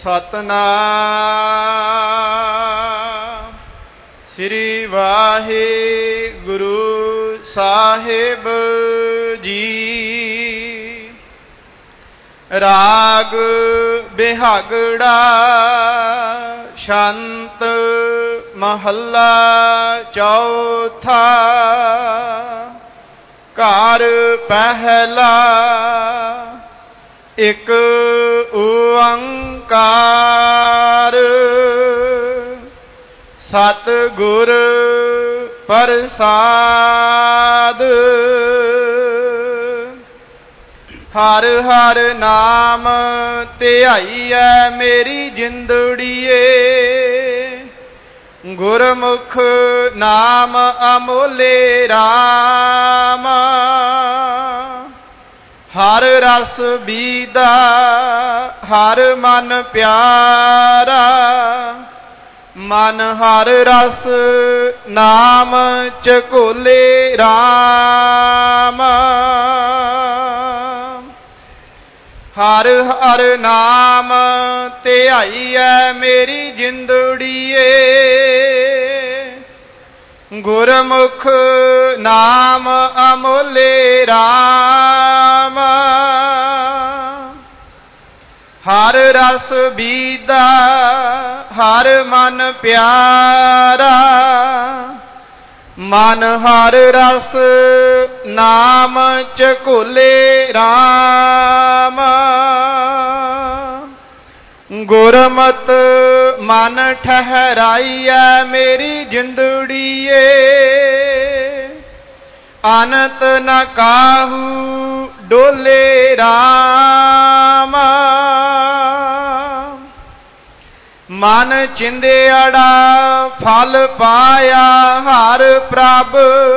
ਸਤਨਾਮ ਸ੍ਰੀ ਵਾਹਿਗੁਰੂ ਸਾਹਿਬ ਜੀ। ਰਾਗ ਬਿਹਾਗੜਾ ਸ਼ੰਤ ਮਹੱਲਾ ਚੌਥਾ। ਘਰ ਪਹਿਲਾ ਇਕ ਓੰਕਾਰ ਸਤਿਗੁਰ ਪ੍ਰਸਾਦ। ਹਰ ਹਰ ਨਾਮ ਧਿਆਈਐ ਮੇਰੀ ਜਿੰਦੜੀਏ। ਗੁਰਮੁਖ ਨਾਮ ਅਮੋਲੇ ਰਾਮ। ਹਰ ਰਸ ਬੀਦਾ ਹਰ ਮਨ ਪਿਆਰਾ। ਮਨ ਹਰ ਰਸ ਨਾਮ ਚਕੋਲੇ ਰਾਮ। ਹਰ ਹਰ ਨਾਮ ਧਿਆਈਐ ਮੇਰੀ ਜਿੰਦੜੀਏ। ਗੁਰਮੁਖ ਨਾਮ ਅਮੋਲੇ ਰਾਮ। ਹਰ ਰਸ ਬੀਦਾ ਹਰ ਮਨ ਪਿਆਰਾ। ਮਨ ਹਰ ਰਸ ਨਾਮ ਚਕੋਲੇ ਰਾਮ। ਗੁਰਮਤਿ ਮਨ ਠਹਿਰਾਈਐ ਮੇਰੀ ਜਿੰਦੜੀਏ। ਅਨੰਤ ਨ ਕਾਹੂ ਡੋਲੇ ਰਾਮ। ਮਨ ਚਿੰਦਿਆੜਾ ਫਲ ਪਾਇਆ ਹਰ ਪ੍ਰਭ।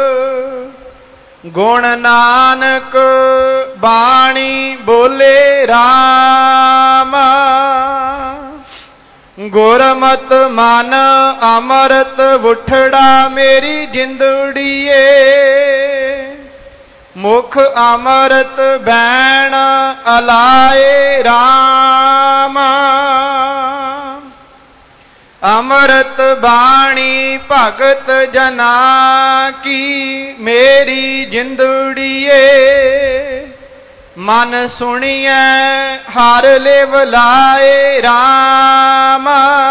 ਗੁਣ ਨਾਨਕ ਬਾਣੀ ਬੋਲੇ ਰਾਮ। ਗੁਰਮਤਿ ਮਨ ਅੰਮ੍ਰਿਤ ਵੁਠੜਾ ਮੇਰੀ ਜਿੰਦੜੀਏ। ਮੁਖ ਅੰਮ੍ਰਿਤ ਬੈਣ ਅਲਾਏ ਰਾਮ। ਅੰਮ੍ਰਿਤ ਬਾਣੀ ਭਗਤ ਜਨਾ ਕੀ ਮੇਰੀ ਜਿੰਦੜੀਏ। ਮਨ ਸੁਣੀਐ ਹਰ ਲਿਵ ਲਾਏ ਰਾਮ।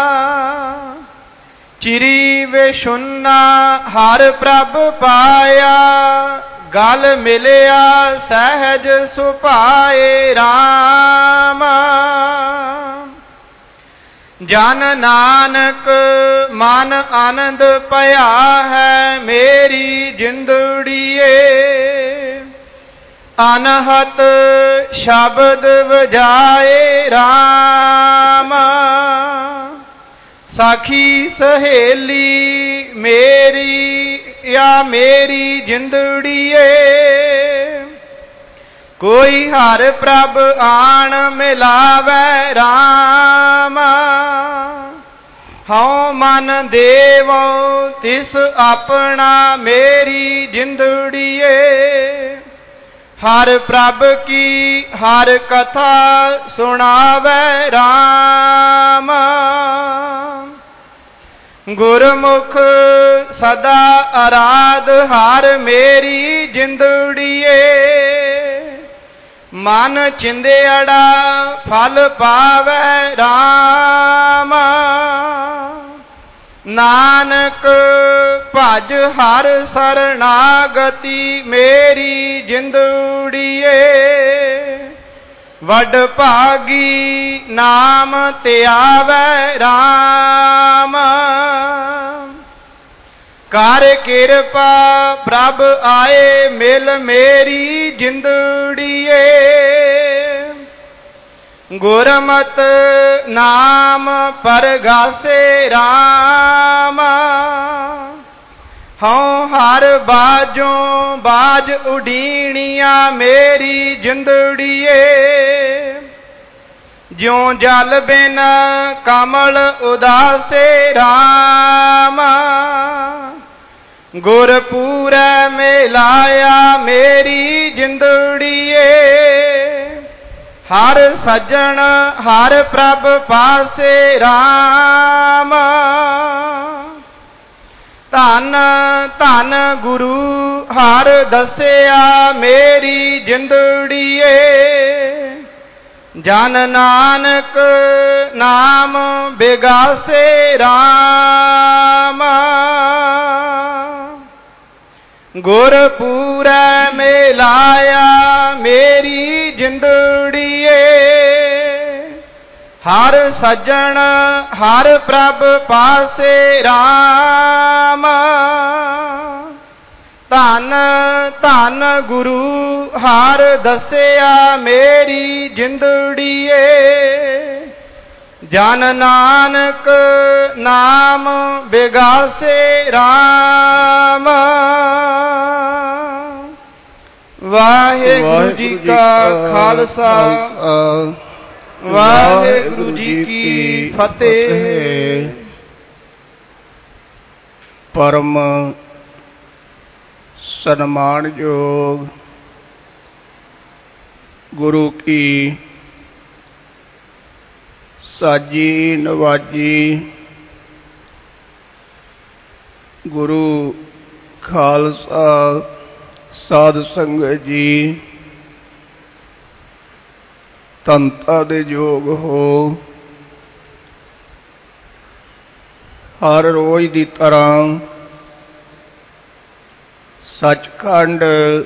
ਚਿਰੀ ਵਿਸ਼ੁੰਨਾ ਹਰ ਪ੍ਰਭ ਪਾਇਆ। ਗਲ ਮਿਲਿਆ ਸਹਿਜ ਸੁਭਾਏ ਰਾਮ। ਜਨ ਨਾਨਕ ਮਨ ਆਨੰਦ ਭਇਆ ਹੈ ਮੇਰੀ ਜਿੰਦੜੀਏ। ਅਨਹਤ ਸ਼ਬਦ ਵਜਾਏ ਰਾਮ। ਸਾਖੀ ਸਹੇਲੀ ਮੇਰੀ ਯਾ ਮੇਰੀ ਜਿੰਦੜੀਏ। ਕੋਈ ਹਰ ਪ੍ਰਭ ਆਣ ਮਿਲਾਵੈ ਰਾਮ। ਹਉ ਮਨ ਦੇਵੋ ਤਿਸ ਆਪਣਾ ਮੇਰੀ ਜਿੰਦੜੀਏ। ਹਰ ਪ੍ਰਭ ਕੀ ਹਰ ਕਥਾ ਸੁਣਾਵੈ ਰਾਮ। ਗੁਰਮੁਖ ਸਦਾ ਅਰਾਧ ਹਰ ਮੇਰੀ ਜਿੰਦੜੀਏ। ਮਨ ਚਿੰਦਿਆੜਾ ਫਲ ਪਾਵੈ ਰਾਮ। ਨਾਨਕ ਭਜ ਹਰ ਸਰਨਾਗਤੀ ਮੇਰੀ ਜਿੰਦੜੀਏ। ਵਡ ਭਾਗੀ ਨਾਮ ਧਿਆਵੈ ਰਾਮ। ਕਰ ਕਿਰਪਾ ਪ੍ਰਭ ਆਏ ਮਿਲ ਮੇਰੀ ਜਿੰਦੜੀਏ। ਗੁਰਮਤਿ ਨਾਮ ਪਰਗਾਸੇ ਰਾਮ। ਹਉ ਹਰ ਬਾਜੋਂ ਬਾਜ ਉਡੀਣੀਆਂ ਮੇਰੀ ਜਿੰਦੜੀਏ। ਜਿਉ ਜਲ ਬਿਨ ਕਮਲ ਉਦਾਸੇ ਰਾਮ। ਗੁਰਪੂਰੈ ਮਿਲਾਇਆ ਮੇਰੀ ਜਿੰਦੜੀਏ। ਹਰ ਸੱਜਣ ਹਰ ਪ੍ਰਭ ਪਾਸੇ ਰਾਮ। ਧੰਨ ਧੰਨ ਗੁਰੂ ਹਰ ਦੱਸਿਆ ਮੇਰੀ ਜਿੰਦੜੀਏ। ਜਨ ਨਾਨਕ ਨਾਮ ਬਿਗਾਸੇ ਰਾਮ। ਗੁਰਪੂਰੈ ਮਿਲਾਇਆ ਮੇਰੀ ਜਿੰਦੜੀਏ। ਹਰ ਸੱਜਣ ਹਰ ਪ੍ਰਭ ਪਾਸੇ ਰਾਮ। ਧੰਨ ਧੰਨ ਗੁਰੂ ਹਰ ਦੱਸਿਆ ਮੇਰੀ ਜਿੰਦੜੀਏ। ਜਨ ਨਾਨਕ ਨਾਮ ਬਿਗਾਸੇ ਰਾਮ। ਵਾਹਿਗੁਰੂ ਜੀ ਕਾ ਖਾਲਸਾ ਵਾਹਿਗੁਰੂ ਜੀ ਕੀ ਫਤਿਹ। ਪਰਮ ਸਨਮਾਨਯੋਗ ਗੁਰੂ ਕੀ ਸਾਜੀ ਨਵਾਜੀ ਗੁਰੂ ਖਾਲਸਾ ਸਾਧ ਸੰਗਤ ਜੀ, ਧੰਨਤਾ ਦੇ ਯੋਗ ਹੋ। ਹਰ ਰੋਜ਼ ਦੀ ਤਰ੍ਹਾਂ ਸੱਚਖੰਡ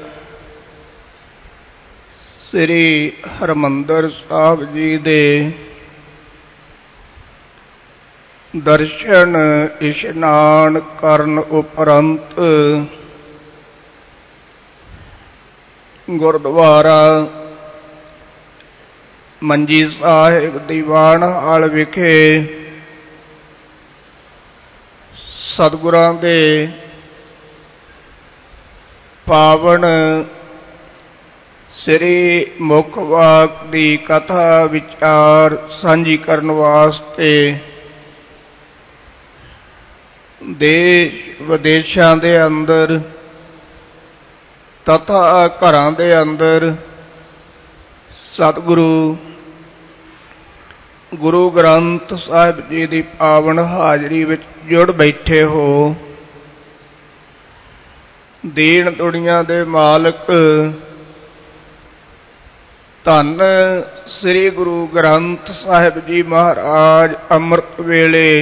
ਸ੍ਰੀ ਹਰਿਮੰਦਰ ਸਾਹਿਬ ਜੀ ਦੇ ਦਰਸ਼ਨ ਇਸ਼ਨਾਨ ਕਰਨ ਉਪਰੰਤ ਗੁਰਦੁਆਰਾ ਮੰਜੀ ਸਾਹਿਬ ਦੀਵਾਨ ਹਾਲ ਵਿਖੇ ਸਤਿਗੁਰਾਂ ਦੇ ਪਾਵਨ ਸ੍ਰੀ ਮੁੱਖ ਵਾਕ ਦੀ ਕਥਾ ਵਿਚਾਰ ਸਾਂਝੀ ਕਰਨ ਵਾਸਤੇ ਦੇਸ਼ ਵਿਦੇਸ਼ਾਂ ਦੇ ਅੰਦਰ ਤਥਾ ਘਰਾਂ ਦੇ ਅੰਦਰ ਸਤਿਗੁਰੂ ਗੁਰੂ ਗ੍ਰੰਥ ਸਾਹਿਬ ਜੀ ਦੀ ਪਾਵਨ ਹਾਜ਼ਰੀ ਵਿੱਚ ਜੁੜ ਬੈਠੇ ਹੋ। ਦੀਨ ਦੁਨੀਆਂ ਦੇ ਮਾਲਕ ਧੰਨ ਸ੍ਰੀ ਗੁਰੂ ਗ੍ਰੰਥ ਸਾਹਿਬ ਜੀ ਮਹਾਰਾਜ ਅੰਮ੍ਰਿਤ ਵੇਲੇ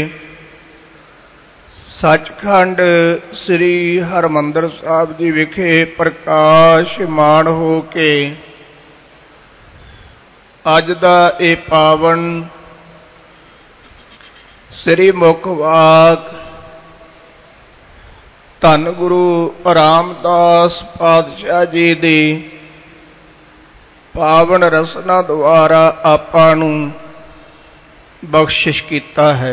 ਸੱਚਖੰਡ ਸ੍ਰੀ ਹਰਿਮੰਦਰ ਸਾਹਿਬ ਜੀ ਵਿਖੇ ਪ੍ਰਕਾਸ਼ਮਾਨ ਹੋ ਕੇ ਅੱਜ ਦਾ ਇਹ ਪਾਵਨ ਸ੍ਰੀ ਮੁੱਖ ਵਾਕ ਧੰਨ ਗੁਰੂ ਰਾਮਦਾਸ ਪਾਤਸ਼ਾਹ ਜੀ ਦੀ ਪਾਵਨ ਰਸਨਾ ਦੁਆਰਾ ਆਪਾਂ ਨੂੰ ਬਖਸ਼ਿਸ਼ ਕੀਤਾ ਹੈ।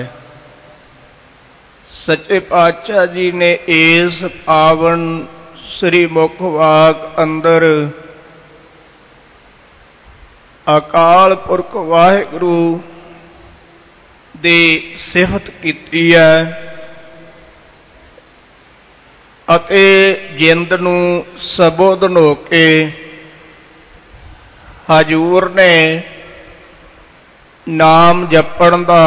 ਸੱਚੇ ਪਾਤਸ਼ਾਹ ਜੀ ਨੇ ਇਸ ਪਾਵਨ ਸ੍ਰੀ ਮੁੱਖ ਵਾਕ ਅੰਦਰ ਅਕਾਲ ਪੁਰਖ ਵਾਹਿਗੁਰੂ ਦੀ ਸਿਫਤ ਕੀਤੀ ਹੈ ਅਤੇ ਜਿੰਦ ਨੂੰ ਸੰਬੋਧਨ ਹੋ ਕੇ ਹਜ਼ੂਰ ਨੇ ਨਾਮ ਜਪਣ ਦਾ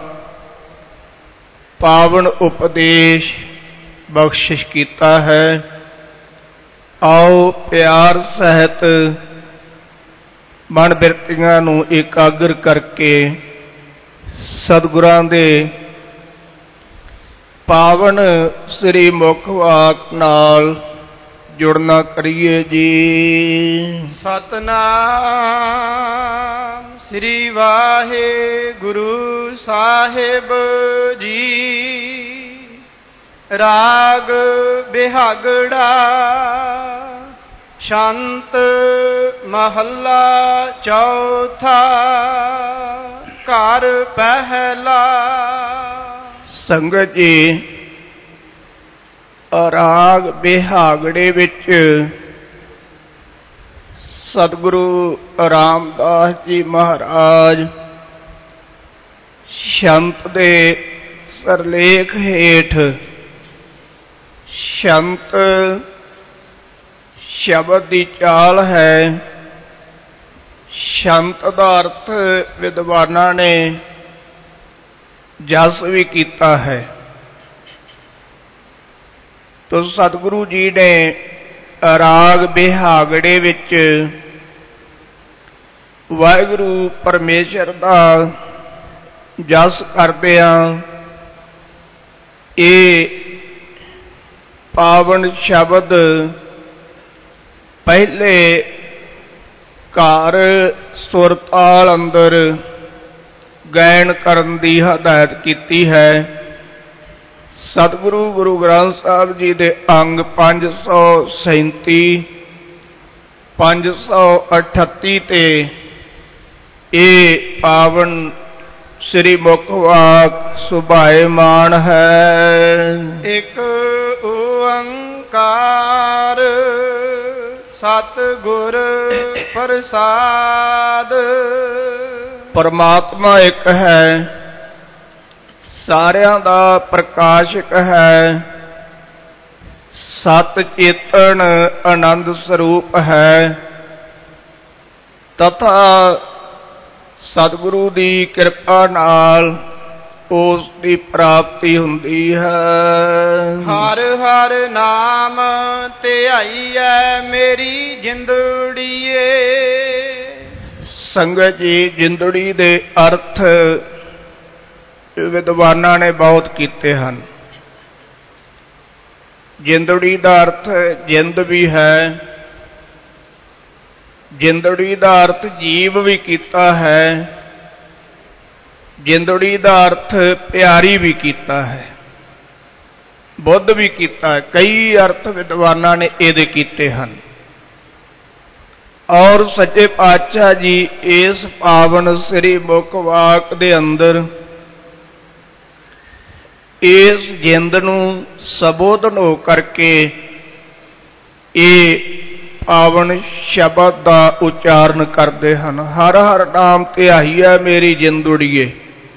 ਪਾਵਨ ਉਪਦੇਸ਼ ਬਖਸ਼ਿਸ਼ ਕੀਤਾ ਹੈ। ਆਓ ਪਿਆਰ ਸਹਿਤ ਮਨ ਬਿਰਤੀਆਂ ਨੂੰ ਇਕਾਗਰ ਕਰਕੇ ਸਤਿਗੁਰਾਂ ਦੇ ਪਾਵਨ ਸ੍ਰੀ ਮੁੱਖ ਵਾਕ ਨਾਲ ਜੁੜਨਾ ਕਰੀਏ ਜੀ। ਸਤਨਾਮ ਸ੍ਰੀ ਵਾਹਿਗੁਰੂ ਸਾਹਿਬ ਜੀ। ਰਾਗ ਬਿਹਾਗੜਾ ਸ਼ਾਂਤ ਮਹੱਲਾ ਚੌਥਾ ਘਰ ਪਹਿਲਾ। ਸੰਗਤ ਜੀ, ਰਾਗ ਬਿਹਾਗੜੇ ਵਿੱਚ ਸਤਿਗੁਰੂ ਰਾਮਦਾਸ ਜੀ ਮਹਾਰਾਜ ਸ਼ੰਤ ਦੇ ਸਰਲੇਖ ਹੇਠ ਸ਼ੰਤ ਸ਼ਬਦ ਦੀ ਚਾਲ ਹੈ। ਸ਼ੰਤ ਦਾ ਅਰਥ ਵਿਦਵਾਨਾਂ ਨੇ ਜਸ ਵੀ ਕੀਤਾ ਹੈ। ਤੋ ਸਤਿਗੁਰੂ ਜੀ ਨੇ ਰਾਗ ਬਿਹਾਗੜੇ ਵਿੱਚ ਵਾਹਿਗੁਰੂ ਪਰਮੇਸ਼ਰ ਦਾ ਜਸ ਕਰਦਿਆਂ ਇਹ ਪਾਵਨ ਸ਼ਬਦ ਪਹਿਲੇ ਘਰ ਸੁਰ ਤਾਲ ਅੰਦਰ ਗਾਇਨ ਕਰਨ ਦੀ ਹਦਾਇਤ ਕੀਤੀ ਹੈ। ਸਤਿਗੁਰੂ ਗੁਰੂ ਗ੍ਰੰਥ ਸਾਹਿਬ ਜੀ ਦੇ ਅੰਗ 537 538 ਤੇ ਇਹ ਪਾਵਨ ਸ੍ਰੀ ਮੁਖ ਵਾਕ ਸੁਭਾਏਮਾਨ ਹੈ। ਇੱਕ ਓੰਕਾਰ ਸਤਿਗੁਰ ਪ੍ਰਸਾਦ। ਪਰਮਾਤਮਾ ਇੱਕ ਹੈ, ਸਾਰਿਆਂ ਦਾ ਪ੍ਰਕਾਸ਼ਕ ਹੈ, ਸਤ ਚੇਤਨ ਆਨੰਦ ਸਰੂਪ ਹੈ ਤਥਾ ਸਤਿਗੁਰੂ ਦੀ ਕਿਰਪਾ ਨਾਲ ਉਸ ਦੀ ਪ੍ਰਾਪਤੀ ਹੁੰਦੀ ਹੈ। ਹਰ ਹਰ ਨਾਮ ਧਿਆਈਐ ਮੇਰੀ ਜਿੰਦੜੀਏ। ਸੰਗਤ ਜੀ, ਜਿੰਦੜੀ ਦੇ ਅਰਥ ਵਿਦਵਾਨਾਂ ਨੇ ਬਹੁਤ ਕੀਤੇ ਹਨ। ਜਿੰਦੜੀ ਦਾ ਅਰਥ ਜਿੰਦ ਵੀ ਹੈ, ਜਿੰਦੜੀ ਦਾ ਅਰਥ ਜੀਵ ਵੀ ਕੀਤਾ ਹੈ, ਜਿੰਦੜੀ ਦਾ ਅਰਥ ਪਿਆਰੀ ਵੀ ਕੀਤਾ ਹੈ, ਬੁੱਧ ਵੀ ਕੀਤਾ ਹੈ। ਕਈ ਅਰਥ ਵਿਦਵਾਨਾਂ ਨੇ ਇਹਦੇ ਕੀਤੇ ਹਨ। ਔਰ ਸੱਚੇ ਪਾਤਸ਼ਾਹ ਜੀ ਇਸ ਪਾਵਨ ਸ੍ਰੀ ਮੁਖ ਵਾਕ ਦੇ ਅੰਦਰ ਇਸ ਜਿੰਦ ਨੂੰ ਸੰਬੋਧਨ ਹੋ ਕਰਕੇ ਇਹ ਪਾਵਨ ਸ਼ਬਦ ਦਾ ਉਚਾਰਨ ਕਰਦੇ ਹਨ। ਹਰ ਹਰ ਨਾਮ ਧਿਆਈਐ ਮੇਰੀ ਜਿੰਦੜੀਏ।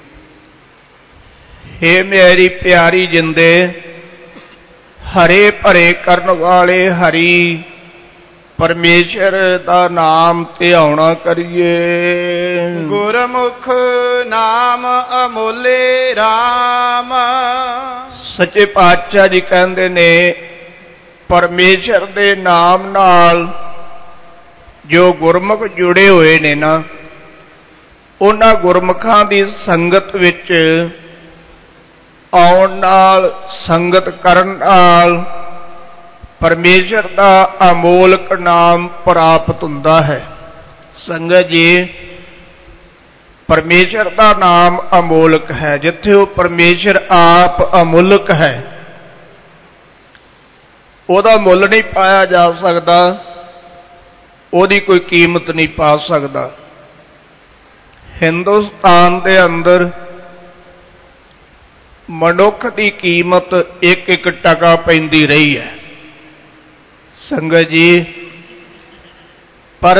ਹੇ ਮੇਰੀ ਪਿਆਰੀ ਜਿੰਦੇ, ਹਰੇ ਭਰੇ ਕਰਨ ਵਾਲੇ ਹਰੀ ਪਰਮੇਸ਼ਰ ਦਾ ਨਾਮ ਧਿਆਉਣਾ ਕਰੀਏ। ਗੁਰਮੁਖ ਨਾਮ ਅਮੋਲੇ RAM। ਸੱਚੇ ਪਾਤਸ਼ਾਹ ਜੀ ਕਹਿੰਦੇ ਨੇ ਪਰਮੇਸ਼ਰ ਦੇ ਨਾਮ ਨਾਲ ਜੋ ਗੁਰਮੁਖ ਜੁੜੇ ਹੋਏ ਨੇ ਨਾ, ਉਹਨਾਂ ਗੁਰਮੁਖਾਂ ਦੀ ਸੰਗਤ ਵਿੱਚ ਆਉਣ ਨਾਲ, ਸੰਗਤ ਕਰਨ ਨਾਲ ਪਰਮੇਸ਼ਰ ਦਾ ਅਮੋਲਕ ਨਾਮ ਪ੍ਰਾਪਤ ਹੁੰਦਾ ਹੈ। ਸੰਗਤ ਜੀ, ਪਰਮੇਸ਼ਰ ਦਾ ਨਾਮ ਅਮੋਲਕ ਹੈ। ਜਿੱਥੇ ਉਹ ਪਰਮੇਸ਼ਰ ਆਪ ਅਮੁੱਲਕ ਹੈ, ਉਹਦਾ ਮੁੱਲ ਨਹੀਂ ਪਾਇਆ ਜਾ ਸਕਦਾ, ਉਹਦੀ ਕੋਈ ਕੀਮਤ ਨਹੀਂ ਪਾ ਸਕਦਾ। ਹਿੰਦੁਸਤਾਨ ਦੇ ਅੰਦਰ ਮਨੁੱਖ ਦੀ ਕੀਮਤ ਇੱਕ ਇੱਕ ਟਕਾ ਪੈਂਦੀ ਰਹੀ ਹੈ। ਸੰਗਤ ਜੀ, ਪਰ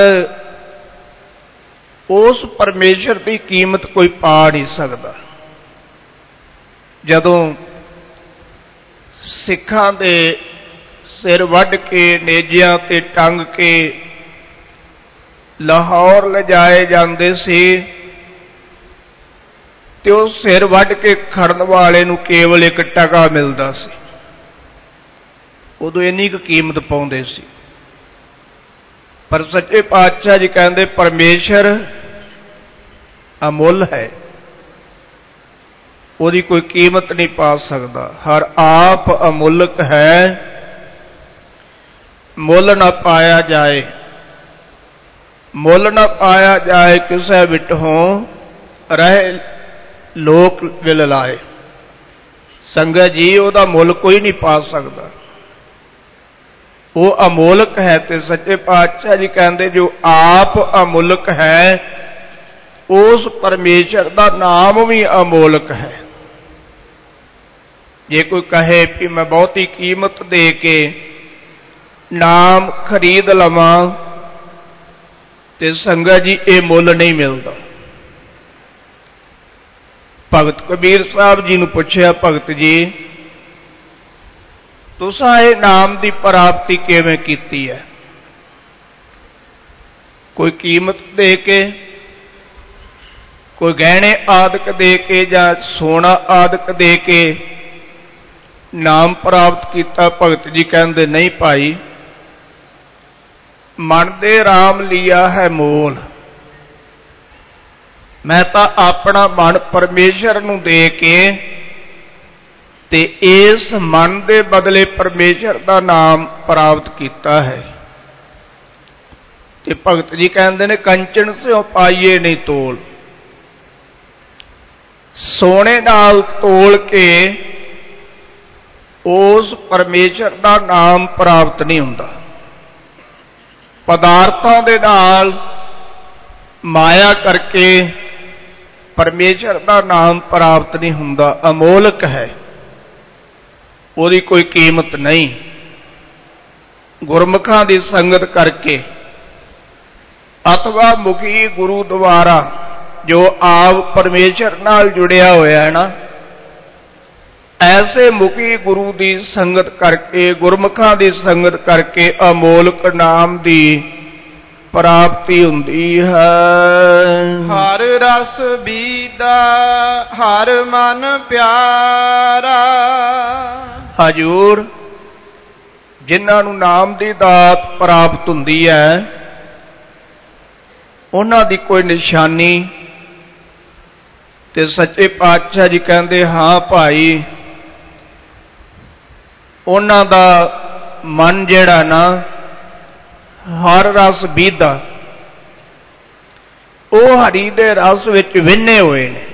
ਉਸ ਪਰਮੇਸ਼ਰ ਦੀ ਕੀਮਤ ਕੋਈ ਪਾ ਨਹੀਂ ਸਕਦਾ। ਜਦੋਂ ਸਿੱਖਾਂ ਦੇ ਸਿਰ ਵੱਢ ਕੇ ਨੇਜਿਆਂ ਤੇ ਟੰਗ ਕੇ ਲਾਹੌਰ ਲਿਜਾਏ ਜਾਂਦੇ ਸੀ ਤੇ ਉਹ ਸਿਰ ਵੱਢ ਕੇ ਖੜਨ ਵਾਲੇ ਨੂੰ ਕੇਵਲ 1 ਟਕਾ ਮਿਲਦਾ ਸੀ। ਉਦੋਂ ਇੰਨੀ ਕੁ ਕੀਮਤ ਪਾਉਂਦੇ ਸੀ। ਪਰ ਸੱਚੇ ਪਾਤਸ਼ਾਹ ਜੀ ਕਹਿੰਦੇ ਪਰਮੇਸ਼ਰ ਅਮੁੱਲ ਹੈ, ਉਹਦੀ ਕੋਈ ਕੀਮਤ ਨਹੀਂ ਪਾ ਸਕਦਾ। ਹਰ ਆਪ ਅਮੁੱਲਕ ਹੈ, ਮੁੱਲ ਨਾ ਪਾਇਆ ਜਾਏ। ਮੁੱਲ ਨਾ ਪਾਇਆ ਜਾਏ ਕਿਸੇ ਵਿਟਹੋਂ ਰਹੇ ਲੋਕ ਵਿਲ ਲਾਏ। ਸੰਗਤ ਜੀ, ਉਹਦਾ ਮੁੱਲ ਕੋਈ ਨਹੀਂ ਪਾ ਸਕਦਾ, ਉਹ ਅਮੋਲਕ ਹੈ। ਤੇ ਸੱਚੇ ਪਾਤਸ਼ਾਹ ਜੀ ਕਹਿੰਦੇ ਜੋ ਆਪ ਅਮੋਲਕ ਹੈ, ਉਸ ਪਰਮੇਸ਼ਰ ਦਾ ਨਾਮ ਵੀ ਅਮੋਲਕ ਹੈ। ਜੇ ਕੋਈ ਕਹੇ ਕਿ ਮੈਂ ਬਹੁਤੀ ਕੀਮਤ ਦੇ ਕੇ ਨਾਮ ਖਰੀਦ ਲਵਾਂ, ਤੇ ਸੰਗਤ ਜੀ ਇਹ ਮੁੱਲ ਨਹੀਂ ਮਿਲਦਾ। ਭਗਤ ਕਬੀਰ ਸਾਹਿਬ ਜੀ ਨੂੰ ਪੁੱਛਿਆ, ਭਗਤ ਜੀ ਤੁਸੀਂ ਇਹ ਨਾਮ ਦੀ ਪ੍ਰਾਪਤੀ ਕਿਵੇਂ ਕੀਤੀ ਹੈ? ਕੋਈ ਕੀਮਤ ਦੇ ਕੇ, ਕੋਈ ਗਹਿਣੇ ਆਦਿਕ ਦੇ ਕੇ ਜਾਂ ਸੋਨਾ ਆਦਿਕ ਦੇ ਕੇ ਨਾਮ ਪ੍ਰਾਪਤ ਕੀਤਾ। ਭਗਤ ਜੀ ਕਹਿੰਦੇ ਨਹੀਂ ਭਾਈ, ਮਨ ਦੇ ਰਾਮ ਲਿਆ ਹੈ ਮੋਲ। ਮੈਂ ਤਾਂ ਆਪਣਾ ਮਨ ਪਰਮੇਸ਼ਰ ਨੂੰ ਦੇ ਕੇ ਤੇ ਇਸ ਮਨ ਦੇ ਬਦਲੇ ਪਰਮੇਸ਼ਰ ਦਾ ਨਾਮ ਪ੍ਰਾਪਤ ਕੀਤਾ ਹੈ। ਤੇ ਭਗਤ ਜੀ ਕਹਿੰਦੇ ਨੇ ਕੰਚਨ ਸਿਓ ਪਾਈਏ ਨਹੀਂ ਤੋਲ। ਸੋਨੇ ਨਾਲ ਤੋਲ ਕੇ ਉਸ ਪਰਮੇਸ਼ਰ ਦਾ ਨਾਮ ਪ੍ਰਾਪਤ ਨਹੀਂ ਹੁੰਦਾ। ਪਦਾਰਥਾਂ ਦੇ ਨਾਲ ਮਾਇਆ ਕਰਕੇ ਪਰਮੇਸ਼ਰ ਦਾ ਨਾਮ ਪ੍ਰਾਪਤ ਨਹੀਂ ਹੁੰਦਾ। ਅਮੋਲਕ ਹੈ, ਉਹਦੀ ਕੋਈ ਕੀਮਤ ਨਹੀਂ। ਗੁਰਮੁਖਾਂ ਦੀ ਸੰਗਤ ਕਰਕੇ ਅਥਵਾ ਮੁਖੀ ਗੁਰੂ ਦੁਆਰਾ ਜੋ ਆਪ ਪਰਮੇਸ਼ਰ ਨਾਲ ਜੁੜਿਆ ਹੋਇਆ ਹੈ ਨਾ, ਐਸੇ ਮੁਖੀ ਗੁਰੂ ਦੀ ਸੰਗਤ ਕਰਕੇ, ਗੁਰਮੁਖਾਂ ਦੀ ਸੰਗਤ ਕਰਕੇ ਅਮੋਲਕ ਨਾਮ ਦੀ ਪ੍ਰਾਪਤੀ ਹੁੰਦੀ ਹੈ। ਹਰ ਰਸ ਬੀਦਾ ਹਰ ਮਨ ਪਿਆਰਾ। ਹਜੂਰ, ਜਿਨ੍ਹਾਂ ਨੂੰ ਨਾਮ ਦੀ ਦਾਤ ਪ੍ਰਾਪਤ ਹੁੰਦੀ ਹੈ, ਉਹਨਾਂ ਦੀ ਕੋਈ ਨਿਸ਼ਾਨੀ ਤੇ ਸੱਚੇ ਪਾਤਸ਼ਾਹ ਜੀ ਕਹਿੰਦੇ ਹਾਂ ਭਾਈ, ਉਹਨਾਂ ਦਾ ਮਨ ਜਿਹੜਾ ਨਾ ਹਰ ਰਸ ਬੀਦਾ, ਉਹ ਹਰੀ ਦੇ ਰਸ ਵਿੱਚ ਵਿੰਨੇ ਹੋਏ ਨੇ।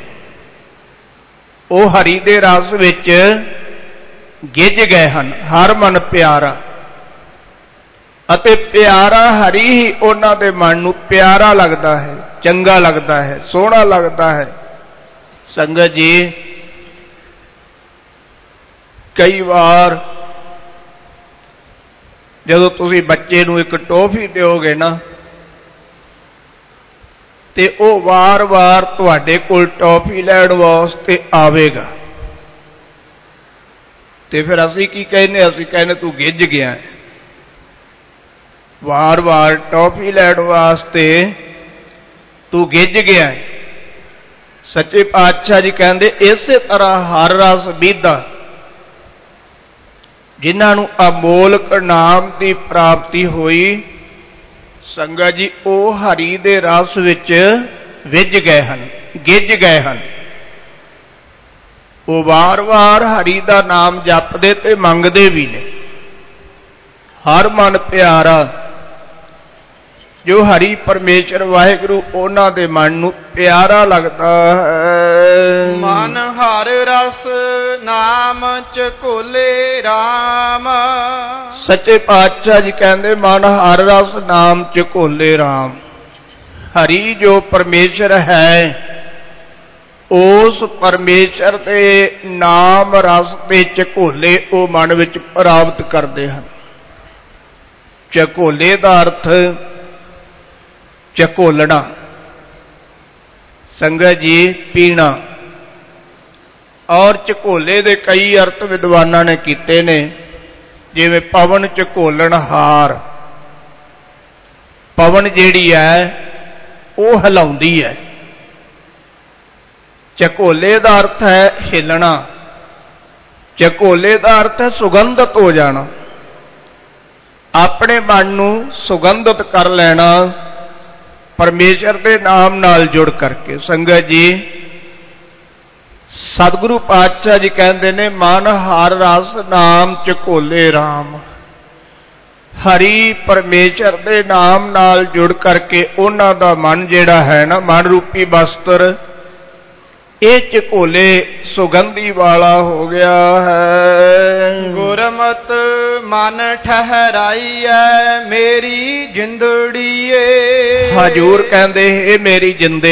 ਉਹ ਹਰੀ ਦੇ ਰਸ ਵਿੱਚ ਗਿੱਝ ਗਏ ਹਨ। ਹਰ ਮਨ ਪਿਆਰਾ, ਅਤੇ ਪਿਆਰਾ ਹਰੀ ਹੀ ਉਹਨਾਂ ਦੇ ਮਨ ਨੂੰ ਪਿਆਰਾ ਲੱਗਦਾ ਹੈ, ਚੰਗਾ ਲੱਗਦਾ ਹੈ, ਸੋਹਣਾ ਲੱਗਦਾ ਹੈ। ਸੰਗਤ ਜੀ, ਕਈ ਵਾਰ ਜਦੋਂ ਤੁਸੀਂ ਬੱਚੇ ਨੂੰ ਇੱਕ ਟੌਫੀ ਦਿਓਗੇ ਨਾ, ਤੇ ਉਹ ਵਾਰ-ਵਾਰ ਤੁਹਾਡੇ ਕੋਲ ਟੌਫੀ ਲੈਣ ਵਾਸਤੇ ਆਵੇਗਾ। ਤੇ ਫਿਰ ਅਸੀਂ ਕੀ ਕਹਿੰਦੇ? ਅਸੀਂ ਕਹਿੰਦੇ ਤੂੰ ਗਿੱਝ ਗਿਆ। ਵਾਰ-ਵਾਰ ਟੌਫੀ ਲੈਣ ਵਾਸਤੇ ਤੂੰ ਗਿੱਝ ਗਿਆ। ਸੱਚੇ ਪਾਤਸ਼ਾਹ ਜੀ ਕਹਿੰਦੇ ਇਸੇ ਤਰ੍ਹਾਂ ਹਰ ਰਸ ਬੀਦਾ, ਜਿਨ੍ਹਾਂ ਨੂੰ ਅਮੋਲਕ ਨਾਮ ਦੀ ਪ੍ਰਾਪਤੀ ਹੋਈ, ਸੰਗਤ ਜੀ ਉਹ ਹਰੀ ਦੇ ਰਸ ਵਿੱਚ ਵਿੱਝ ਗਏ ਹਨ, ਗਿੱਝ ਗਏ ਹਨ। ਉਹ ਵਾਰ-ਵਾਰ ਹਰੀ ਦਾ ਨਾਮ ਜਪਦੇ ਤੇ ਮੰਗਦੇ ਵੀ ਨੇ। ਹਰ ਮਨ ਪਿਆਰਾ, ਜੋ ਹਰੀ ਪਰਮੇਸ਼ਰ ਵਾਹਿਗੁਰੂ ਉਹਨਾਂ ਦੇ ਮਨ ਨੂੰ ਪਿਆਰਾ ਲੱਗਦਾ ਹੈ। ਮਨ ਹਰ ਰਸ ਨਾਮ ਚ ਘੋਲੇ ਰਾਮ। ਸੱਚੇ ਪਾਤਸ਼ਾਹ ਜੀ ਕਹਿੰਦੇ ਮਨ ਹਰ ਰਸ ਨਾਮ ਚ ਘੋਲੇ ਰਾਮ। ਹਰੀ ਜੋ ਪਰਮੇਸ਼ਰ ਹੈ, ਉਸ ਪਰਮੇਸ਼ਰ ਦੇ ਨਾਮ ਰਸ ਦੇ ਝਕੋਲੇ ਉਹ ਮਨ ਵਿੱਚ ਪ੍ਰਾਪਤ ਕਰਦੇ ਹਨ। ਝਕੋਲੇ ਦਾ ਅਰਥ ਝਕੋਲਣਾ। ਸੰਗਤ ਜੀ, ਪੀਣਾ। ਔਰ ਝਕੋਲੇ ਦੇ ਕਈ ਅਰਥ ਵਿਦਵਾਨਾਂ ਨੇ ਕੀਤੇ ਨੇ, ਜਿਵੇਂ ਪਵਨ ਝਕੋਲਣ ਹਾਰ। ਪਵਨ ਜਿਹੜੀ ਹੈ ਉਹ ਹਿਲਾਉਂਦੀ ਹੈ। ਝਕੋਲੇ ਦਾ ਅਰਥ ਹੈ ਹਿੱਲਣਾ। ਝਕੋਲੇ ਦਾ ਅਰਥ ਹੈ ਸੁਗੰਧਿਤ ਹੋ ਜਾਣਾ, ਆਪਣੇ ਮਨ ਨੂੰ ਸੁਗੰਧਿਤ ਕਰ ਲੈਣਾ ਪਰਮੇਸ਼ਰ ਦੇ ਨਾਮ ਨਾਲ ਜੁੜ ਕਰਕੇ। ਸੰਗਤ ਜੀ, ਸਤਿਗੁਰੂ ਪਾਤਸ਼ਾਹ ਜੀ ਕਹਿੰਦੇ ਨੇ ਮਨ ਹਰ ਰਸ ਨਾਮ ਝਕੋਲੇ ਰਾਮ। ਹਰੀ ਪਰਮੇਸ਼ਰ ਦੇ ਨਾਮ ਨਾਲ ਜੁੜ ਕਰਕੇ ਉਹਨਾਂ ਦਾ ਮਨ ਜਿਹੜਾ ਹੈ ਨਾ, ਮਨ ਰੂਪੀ ਬਸਤਰ, ਇਹ ਝਕੋਲੇ ਸੁਗੰਧੀ ਵਾਲਾ ਹੋ ਗਿਆ ਹੈ। ਗੁਰਮਤਿ ਮਨ ਠਹਿਰਾਈਐ ਮੇਰੀ ਜਿੰਦੜੀਏ। ਹਜੂਰ ਕਹਿੰਦੇ ਇਹ ਮੇਰੀ ਜਿੰਦੇ।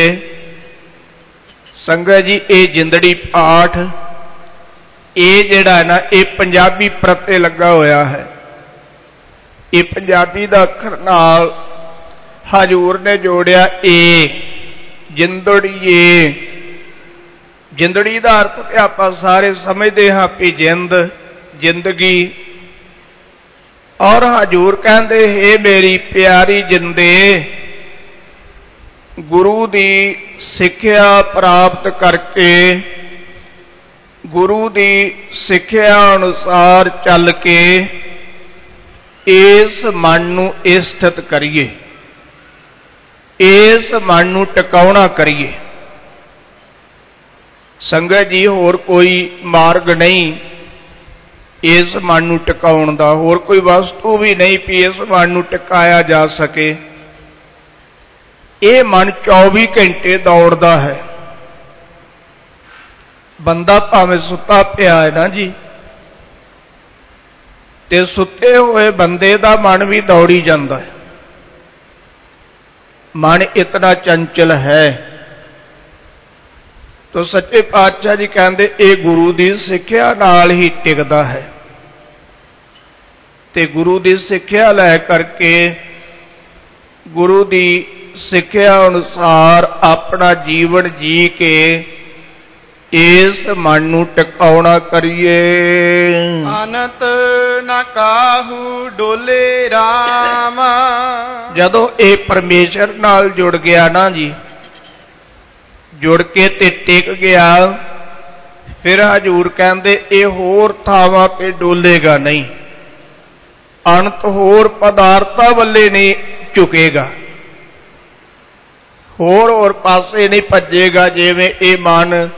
ਸੰਗਤ ਜੀ, ਇਹ ਜਿੰਦੜੀ ਪਾਠ, ਇਹ ਜਿਹੜਾ ਨਾ, ਇਹ ਪੰਜਾਬੀ ਪ੍ਰਤੇ ਲੱਗਾ ਹੋਇਆ ਹੈ। ਇਹ ਪੰਜਾਬੀ ਦਾ ਅੱਖਰ ਨਾਲ ਹਜੂਰ ਨੇ ਜੋੜਿਆ ਏ, ਜਿੰਦੜੀਏ। ਜਿੰਦੜੀ ਦਾ ਅਰਥ ਤੇ ਆਪਾਂ ਸਾਰੇ ਸਮਝਦੇ ਹਾਂ ਵੀ ਜਿੰਦ, ਜ਼ਿੰਦਗੀ। ਔਰ ਹਜੂਰ ਕਹਿੰਦੇ ਇਹ ਮੇਰੀ ਪਿਆਰੀ ਜਿੰਦੇ, ਗੁਰੂ ਦੀ ਸਿੱਖਿਆ ਪ੍ਰਾਪਤ ਕਰਕੇ, ਗੁਰੂ ਦੀ ਸਿੱਖਿਆ ਅਨੁਸਾਰ ਚੱਲ ਕੇ ਇਸ ਮਨ ਨੂੰ ਸਥਿਤ ਕਰੀਏ, ਇਸ ਮਨ ਨੂੰ ਟਿਕਾਉਣਾ ਕਰੀਏ। ਸੰਗਤ ਜੀ, ਹੋਰ ਕੋਈ ਮਾਰਗ ਨਹੀਂ ਇਸ ਮਨ ਨੂੰ ਟਿਕਾਉਣ ਦਾ, ਹੋਰ ਕੋਈ ਵਸਤੂ ਵੀ ਨਹੀਂ ਵੀ ਇਸ ਮਨ ਨੂੰ ਟਿਕਾਇਆ ਜਾ ਸਕੇ। ਇਹ ਮਨ 24 ਘੰਟੇ ਦੌੜਦਾ ਹੈ। ਬੰਦਾ ਭਾਵੇਂ ਸੁੱਤਾ ਪਿਆ ਹੈ ਨਾ ਜੀ, ਤੇ ਸੁੱਤੇ ਹੋਏ ਬੰਦੇ ਦਾ ਮਨ ਵੀ ਦੌੜੀ ਜਾਂਦਾ ਹੈ। ਮਨ ਇਤਨਾ ਚੰਚਲ ਹੈ। ਤੋ ਸੱਚੇ ਪਾਤਸ਼ਾਹ ਜੀ ਕਹਿੰਦੇ ਇਹ ਗੁਰੂ ਦੀ ਸਿੱਖਿਆ ਨਾਲ ਹੀ ਟਿਕਦਾ ਹੈ। ਤੇ ਗੁਰੂ ਦੀ ਸਿੱਖਿਆ ਲੈ ਕਰਕੇ, ਗੁਰੂ ਦੀ ਸਿੱਖਿਆ ਅਨੁਸਾਰ ਆਪਣਾ ਜੀਵਨ ਜੀ ਕੇ ਇਸ ਮਨ ਨੂੰ ਟਿਕਾਉਣਾ ਕਰੀਏ। ਅਨੰਤ ਨ ਕਾਹੂ ਡੋਲੇ RAM। ਜਦੋਂ ਇਹ ਪਰਮੇਸ਼ਰ ਨਾਲ ਜੁੜ ਗਿਆ ਨਾ ਜੀ, ਜੁੜ ਕੇ ਤੇ ਟਿਕ ਗਿਆ, ਫਿਰ ਹਜ਼ੂਰ ਕਹਿੰਦੇ ਇਹ ਹੋਰ ਥਾਵਾਂ ਤੇ ਡੋਲੇਗਾ ਨਹੀਂ, ਅਨੰਤ ਹੋਰ ਪਦਾਰਥਾਂ ਵੱਲੇ ਨਹੀਂ ਝੁਕੇਗਾ, ਹੋਰ ਪਾਸੇ ਨਹੀਂ ਭੱਜੇਗਾ। ਜਿਵੇਂ ਇਹ ਮਨ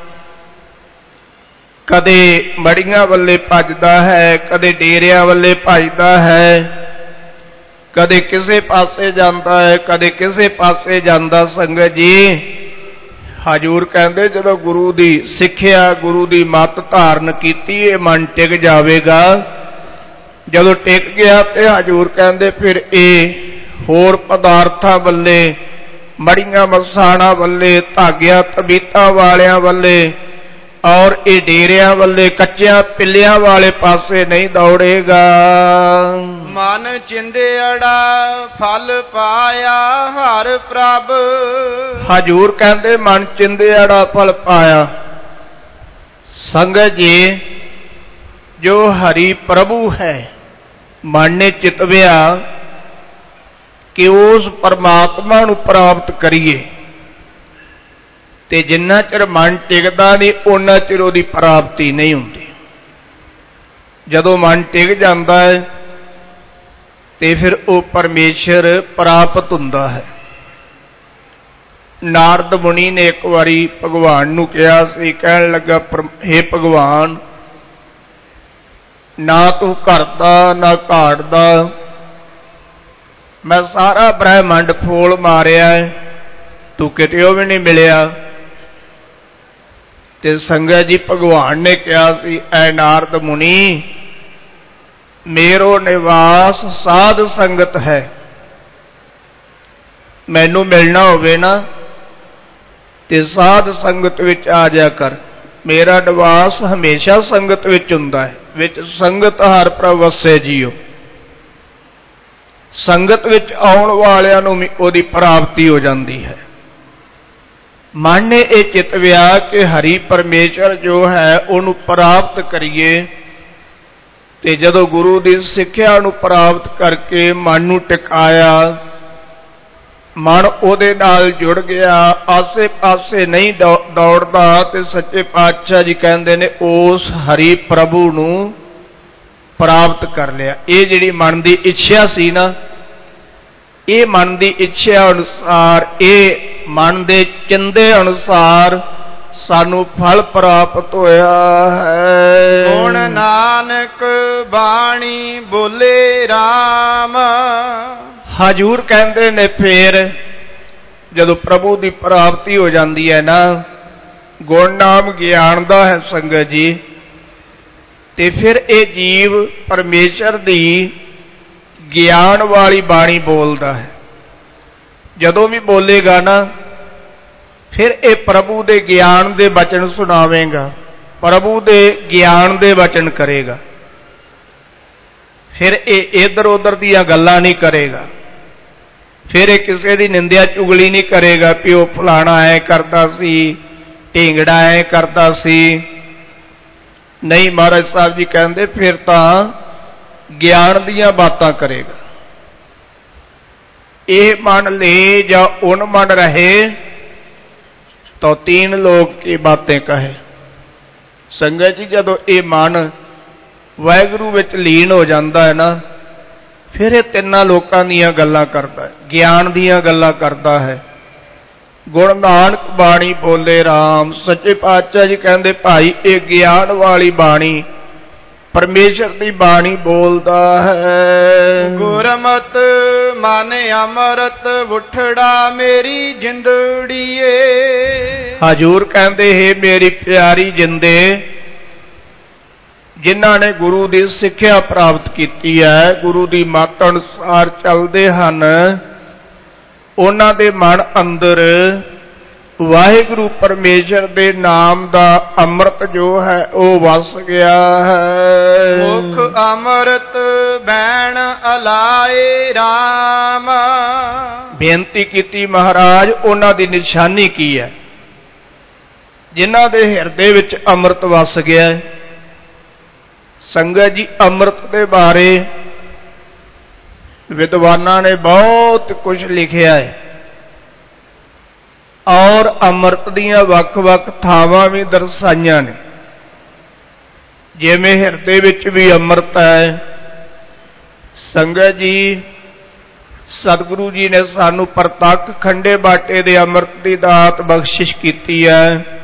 ਕਦੇ ਮੜੀਆਂ ਵੱਲੇ ਭੱਜਦਾ ਹੈ, ਕਦੇ ਡੇਰਿਆਂ ਵੱਲੇ ਭੱਜਦਾ ਹੈ, ਕਦੇ ਕਿਸੇ ਪਾਸੇ ਜਾਂਦਾ ਹੈ, ਕਦੇ ਕਿਸੇ ਪਾਸੇ ਜਾਂਦਾ। ਸੰਗਤ ਜੀ, ਹਜ਼ੂਰ ਕਹਿੰਦੇ ਜਦੋਂ ਗੁਰੂ ਦੀ ਸਿੱਖਿਆ, ਗੁਰੂ ਦੀ ਮੱਤ ਧਾਰਨ ਕੀਤੀ, ਇਹ ਮਨ ਟਿਕ ਜਾਵੇਗਾ। ਜਦੋਂ ਟਿਕ ਗਿਆ ਤੇ ਹਜ਼ੂਰ ਕਹਿੰਦੇ ਫਿਰ ਇਹ ਹੋਰ ਪਦਾਰਥਾਂ ਵੱਲੇ, ਮੜੀਆਂ ਮਸਾਣਾ ਵੱਲੇ, ਧਾਗਿਆਂ ਤਬੀਤਾਂ ਵਾਲਿਆਂ ਵੱਲੇ ਔਰ ਇਹ ਡੇਰਿਆਂ ਵੱਲੇ, ਕੱਚਿਆਂ ਪਿੱਲਿਆਂ ਵਾਲੇ ਪਾਸੇ ਨਹੀਂ ਦੌੜੇਗਾ। ਮਨ ਚਿੰਦਿਆੜਾ ਫਲ ਪਾਇਆ ਹਰ ਪ੍ਰਭ। ਹਜ਼ੂਰ ਕਹਿੰਦੇ ਮਨ ਚਿੰਦਿਆੜਾ ਫਲ ਪਾਇਆ। ਸੰਗਤ ਜੀ, ਜੋ ਹਰੀ ਪ੍ਰਭੂ ਹੈ, ਮਨ ਨੇ ਚਿਤਵਿਆ ਕਿ ਉਸ ਪਰਮਾਤਮਾ ਨੂੰ ਪ੍ਰਾਪਤ ਕਰੀਏ, ਤੇ ਜਿੰਨਾ ਚਿਰ ਮਨ ਟਿਕਦਾ ਨਹੀਂ ਉਹਨਾਂ ਚਿਰ ਉਹਦੀ ਪ੍ਰਾਪਤੀ ਨਹੀਂ ਹੁੰਦੀ। ਜਦੋਂ ਮਨ ਟਿਕ ਜਾਂਦਾ ਹੈ ਤੇ ਫਿਰ ਉਹ ਪਰਮੇਸ਼ਰ ਪ੍ਰਾਪਤ ਹੁੰਦਾ ਹੈ। ਨਾਰਦ ਮੁਨੀ ਨੇ ਇੱਕ ਵਾਰੀ ਭਗਵਾਨ ਨੂੰ ਕਿਹਾ ਸੀ, ਕਹਿਣ ਲੱਗਾ, ਹੇ ਭਗਵਾਨ, ਨਾ ਤੂੰ ਘਰ ਦਾ ਨਾ ਘਾਟ ਦਾ, ਮੈਂ ਸਾਰਾ ਬ੍ਰਹਿਮੰਡ ਫੋਲ ਮਾਰਿਆ, ਤੂੰ ਕਿਤੇ ਵੀ ਨਹੀਂ ਮਿਲਿਆ। ਤੇ ਸੰਗਤ ਜੀ, ਭਗਵਾਨ ਨੇ ਕਿਹਾ ਸੀ, ਐ ਨਾਰਦ ਮੁਨੀ, ਮੇਰੋ ਨਿਵਾਸ ਸਾਧ ਸੰਗਤ ਹੈ। ਮੈਨੂੰ ਮਿਲਣਾ ਹੋਵੇ ਨਾ ਤੇ ਸਾਧ ਸੰਗਤ ਵਿੱਚ ਆ ਜਾ ਕਰ। ਮੇਰਾ ਨਿਵਾਸ ਹਮੇਸ਼ਾ ਸੰਗਤ ਵਿੱਚ ਹੁੰਦਾ ਹੈ। ਵਿੱਚ ਸੰਗਤ ਹਰ ਪ੍ਰਭ ਵਸੈ ਜੀਓ। ਸੰਗਤ ਵਿੱਚ ਆਉਣ ਵਾਲਿਆਂ ਨੂੰ ਉਹਦੀ ਪ੍ਰਾਪਤੀ ਹੋ ਜਾਂਦੀ ਹੈ। ਮਨ ਨੇ ਇਹ ਚਿਤਵਿਆ ਕਿ ਹਰੀ ਪਰਮੇਸ਼ਰ ਜੋ ਹੈ ਉਹਨੂੰ ਪ੍ਰਾਪਤ ਕਰੀਏ, ਤੇ ਜਦੋਂ ਗੁਰੂ ਦੀ ਸਿੱਖਿਆ ਨੂੰ ਪ੍ਰਾਪਤ ਕਰਕੇ ਮਨ ਨੂੰ ਟਿਕਾਇਆ, ਮਨ ਉਹਦੇ ਨਾਲ ਜੁੜ ਗਿਆ, ਆਸੇ ਪਾਸੇ ਨਹੀਂ ਦੌੜਦਾ, ਤੇ ਸੱਚੇ ਪਾਤਸ਼ਾਹ ਜੀ ਕਹਿੰਦੇ ਨੇ ਉਸ ਹਰੀ ਪ੍ਰਭੂ ਨੂੰ ਪ੍ਰਾਪਤ ਕਰ ਲਿਆ। ਇਹ ਜਿਹੜੀ ਮਨ ਦੀ ਇੱਛਾ ਸੀ ਨਾ, ਇਹ ਮਨ ਦੀ ਇੱਛਾ ਅਨੁਸਾਰ, ਇਹ ਮਨ ਦੇ ਚਿੰਦੇ ਅਨੁਸਾਰ ਸਾਨੂੰ ਫਲ ਪ੍ਰਾਪਤ ਹੋਇਆ ਹੈ। ਗੁਣ ਨਾਨਕ ਬਾਣੀ ਬੋਲੇ RAM। ਹਜ਼ੂਰ ਕਹਿੰਦੇ ਨੇ ਫੇਰ ਜਦੋਂ ਪ੍ਰਭੂ ਦੀ ਪ੍ਰਾਪਤੀ ਹੋ ਜਾਂਦੀ ਹੈ ਨਾ, ਗੁਣ ਨਾਮ ਗਿਆਨ ਦਾ ਹੈ ਸੰਗਤ ਜੀ, ਤੇ ਫਿਰ ਇਹ ਜੀਵ ਪਰਮੇਸ਼ਰ ਦੀ ਗਿਆਨ ਵਾਲੀ ਬਾਣੀ ਬੋਲਦਾ ਹੈ। ਜਦੋਂ ਵੀ ਬੋਲੇਗਾ ਨਾ, ਫਿਰ ਇਹ ਪ੍ਰਭੂ ਦੇ ਗਿਆਨ ਦੇ ਬਚਨ ਸੁਣਾਵੇਗਾ, ਪ੍ਰਭੂ ਦੇ ਗਿਆਨ ਦੇ ਬਚਨ ਕਰੇਗਾ। ਫਿਰ ਇਹ ਇੱਧਰ ਉੱਧਰ ਦੀਆਂ ਗੱਲਾਂ ਨਹੀਂ ਕਰੇਗਾ, ਫਿਰ ਇਹ ਕਿਸੇ ਦੀ ਨਿੰਦਿਆ ਚੁਗਲੀ ਨਹੀਂ ਕਰੇਗਾ ਕਿ ਉਹ ਫਲਾਣਾ ਐ ਕਰਦਾ ਸੀ, ਢੀਂਗੜਾ ਐ ਕਰਦਾ ਸੀ। ਨਹੀਂ, ਮਹਾਰਾਜ ਸਾਹਿਬ ਜੀ ਕਹਿੰਦੇ ਫਿਰ ਤਾਂ ਗਿਆਨ ਦੀਆਂ ਬਾਤਾਂ ਕਰੇਗਾ। ये मन ले या उन मन रहे, तो तीन लोग की बातें कहे। संगत जी जदों ये मन वाहिगुरू विच लीन हो जाता है ना, फिर ये तिन्ना लोकां दीयां गल्लां करदा है, ज्ञान दीयां गल्लां करदा है। गुण नानक बाणी बोले राम। सच्चे पातशाह जी कहते भाई ये ज्ञान वाली बाणी परमेश्वर की बाणी बोलता है। गुरमत मन अमृत उठड़ा मेरी जिंदड़ीए। हजूर कहते है मेरी प्यारी जिंदे, जिन्हां ने गुरु की सिक्ख्या प्राप्त की है, गुरु की मत अनुसार चलते हैं, उन्हां दे मन अंदर वाहिगुरु परमेश्वर दे नाम दा अमृत जो है वह वस गया है। मुख अमृत बैण अलाए राम। बेनती की महाराज उन्हां दी निशानी की है? जिन्हां दे हिरदे विच अमृत वस गया है। संगत जी अमृत के बारे विद्वानां ने बहुत कुछ लिखिया है और अमृत दीयां वख-वख थावां भी दर्शाईयां ने। जिवें हिरदे विच भी अमृत है। संगत जी सतगुरु जी ने सानू प्रतੱਖ खंडे बाटे दे अमृत की दात बख्शिश की है।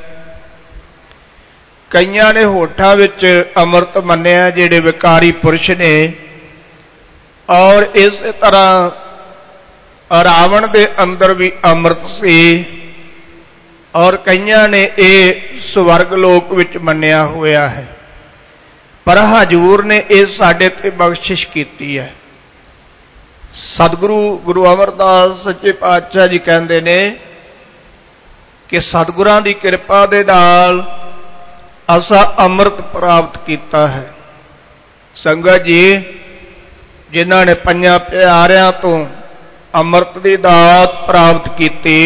कईयां ने होठां विच अमृत मन्निया जिहड़े विकारी पुरुष ने, और इस तरह रावण दे अंदर भी अमृत सी, और कईयां ने ये स्वर्ग लोक विच मन्निया होया है। पर हजूर ने यह साडे ते बख्शिश की है। सतगुरु गुरु अमरदास सच्चे पातशाह जी कहते ने कि सतगुरां दी कृपा दे नाल असा अमृत प्राप्त किया है। संगत जी जिन्हां ने पंजां प्यारियां तो अमृत की दात प्राप्त की,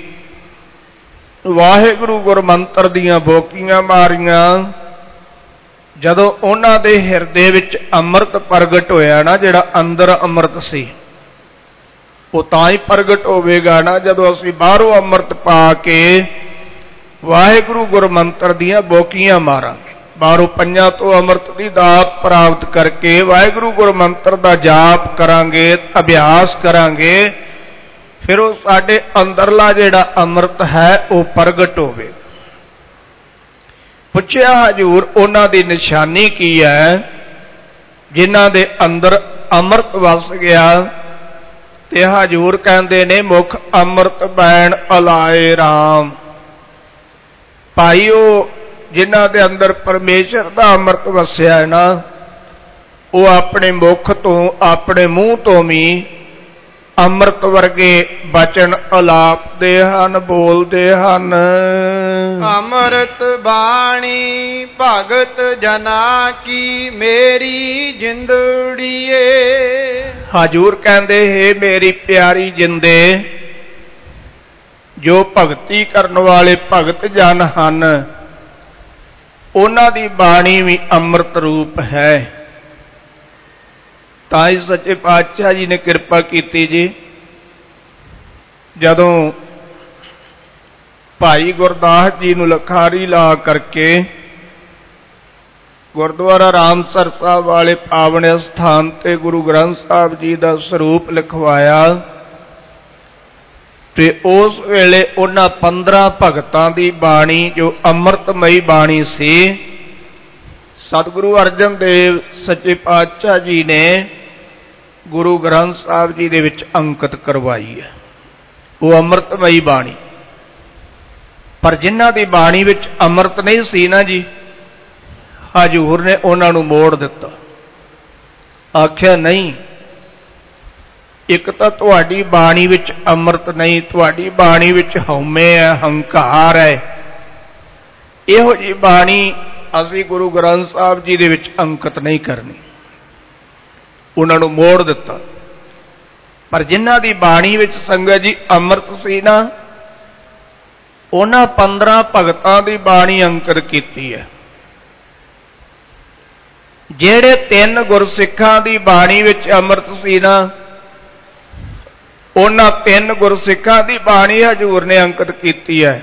वाहिगुरू गुरमंत्र दीयां बोकियां मारियां, जदों उन्हां दे हिरदे विच अमृत प्रगट होया ना, जिहड़ा अंदर अमृत सी वो तां ही प्रगट होवेगा ना जदों असीं बाहरों अमृत पा के वाहिगुरू गुरमंत्र दीयां बोकियां मारांगे। बाहरों पंजां तो अमृत की दात प्राप्त करके वाहिगुरू गुरमंत्र दा जाप करांगे, अभ्यास करांगे, फिर वो साडे अंदरला जिहड़ा अमृत है वो प्रगट होवे। पुछया हजूर उन्हां दी निशानी की है जिन्हां दे अंदर अमृत वस गया? ते हजूर कहंदे ने मुख अमृत बैण अलाए राम। भाई वो जिन्हां दे अंदर परमेश्वर दा अमृत वसिया है ना, वो अपने मुख तो अपने मूँह तो भी अमृत वर्गे बचन अलापदे हन, बोलदे हन। अमृत बाणी भगत जना की मेरी जिंदड़ीए। हजूर कहंदे हे मेरी प्यारी जिंदे, जो भगती करन वाले भगत जन हन उन्हां दी बाणी भी अमृत रूप है। ताई सच्चे पातशाह जी ने कृपा की जी, जदों भाई गुरदास जी नूं लखारी ला करके गुरुद्वारा रामसर साहब वाले पावने स्थान ते गुरु ग्रंथ साहब जी का स्वरूप लिखवाया, ते उस वेले उन्हां 15 भगतां दी बाणी जो अमृतमयी बाणी सी, सतगुरु अर्जन देव सच्चे पातशाह जी ने गुरु ग्रंथ साहब जी दे विच अंकित करवाई है। वो अमृतमयी बाणी, पर जिन्हां दी बाणी विच अमृत नहीं सी ना जी, हजूर ने उन्हां नूं मोड़ दिता। आख्या नहीं, एक तो तुहाडी बाणी विच अमृत नहीं, तुहाडी बाणी विच हउमे है, हंकार है। इहो जी बाणी असी गुरु ग्रंथ साहब जी दे विच अंकित नहीं करनी। उन्हां नूं मोड़ दिता। पर जिन्हां दी बाणी विच संगत जी अमृत सी ना, उन्हां 15 भगतां दी बाणी अंकित कीती है। जेड़े 3 गुरसिखां दी बाणी विच अमृत सी ना, ਉਹਨਾਂ 3 ਗੁਰਸਿੱਖਾਂ ਦੀ ਬਾਣੀ ਹਜ਼ੂਰ ਨੇ ਅੰਕਿਤ ਕੀਤੀ ਹੈ।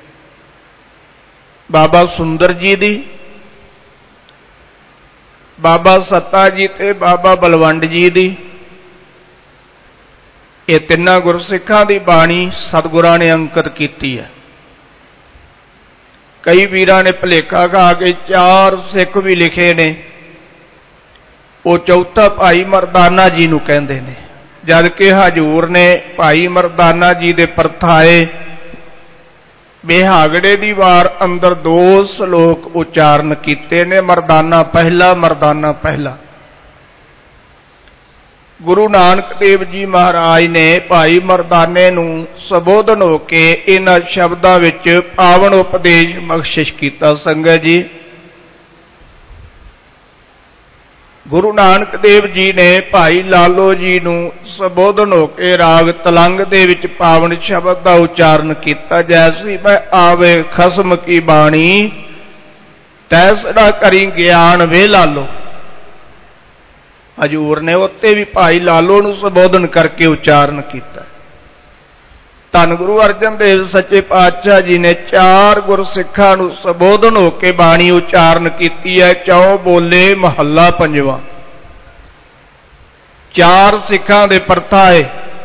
ਬਾਬਾ ਸੁੰਦਰ ਜੀ ਦੀ, ਬਾਬਾ ਸੱਤਾ ਜੀ ਤੇ ਬਾਬਾ ਬਲਵੰਡ ਜੀ ਦੀ। ਇਹ 3 ਗੁਰਸਿੱਖਾਂ ਦੀ ਬਾਣੀ ਸਤਿਗੁਰਾਂ ਨੇ ਅੰਕਿਤ ਕੀਤੀ ਹੈ। ਕਈ ਵੀਰਾਂ ਨੇ ਭੁਲੇਖਾ ਖਾ ਕੇ 4 ਸਿੱਖ ਵੀ ਲਿਖੇ ਨੇ, ਉਹ ਚੌਥਾ ਭਾਈ ਮਰਦਾਨਾ ਜੀ ਨੂੰ ਕਹਿੰਦੇ ਨੇ, ਜਦ ਕਿ ਹਜ਼ੂਰ ਨੇ ਭਾਈ ਮਰਦਾਨਾ ਜੀ ਦੇ ਪਰਥਾਏ ਬਿਹਾਗੜੇ ਦੀ ਵਾਰ ਅੰਦਰ 2 ਸ਼ਲੋਕ ਉਚਾਰਨ ਕੀਤੇ ਨੇ, ਮਰਦਾਨਾ ਪਹਿਲਾ, ਮਰਦਾਨਾ ਪਹਿਲਾ। ਗੁਰੂ ਨਾਨਕ ਦੇਵ ਜੀ ਮਹਾਰਾਜ ਨੇ ਭਾਈ ਮਰਦਾਨੇ ਨੂੰ ਸੰਬੋਧਨ ਹੋ ਕੇ ਇਹਨਾਂ ਸ਼ਬਦਾਂ ਵਿੱਚ ਪਾਵਨ ਉਪਦੇਸ਼ ਬਖਸ਼ਿਸ਼ ਕੀਤਾ। ਸੰਗਤ ਜੀ, ਗੁਰੂ ਨਾਨਕ ਦੇਵ ਜੀ ਨੇ ਭਾਈ ਲਾਲੋ ਜੀ ਨੂੰ ਸੰਬੋਧਨ ਹੋ ਕੇ ਰਾਗ ਤਲੰਗ ਦੇ ਵਿੱਚ ਪਾਵਨ ਸ਼ਬਦ ਦਾ ਉਚਾਰਨ ਕੀਤਾ, ਜੈਸੀ ਮੈਂ ਆਵੇ ਖਸਮ ਕੀ ਬਾਣੀ ਤੈਸੜਾ ਕਰੀ ਗਿਆਨ ਵੇ ਲਾਲੋ। ਹਜ਼ੂਰ ਨੇ ਉੱਤੇ ਵੀ ਭਾਈ ਲਾਲੋ ਨੂੰ ਸੰਬੋਧਨ ਕਰਕੇ ਉਚਾਰਨ ਕੀਤਾ। ਧੰਨ ਗੁਰੂ ਅਰਜਨ ਦੇਵ ਸੱਚੇ ਪਾਤਸ਼ਾਹ ਜੀ ਨੇ 4 ਗੁਰਸਿੱਖਾਂ ਨੂੰ ਸੰਬੋਧਨ ਹੋ ਕੇ ਬਾਣੀ ਉਚਾਰਨ ਕੀਤੀ ਹੈ। ਚੌ ਬੋਲੇ ਮਹੱਲਾ 5ਵਾਂ। 4 ਸਿੱਖਾਂ ਦੇ ਪਰਥਾਏ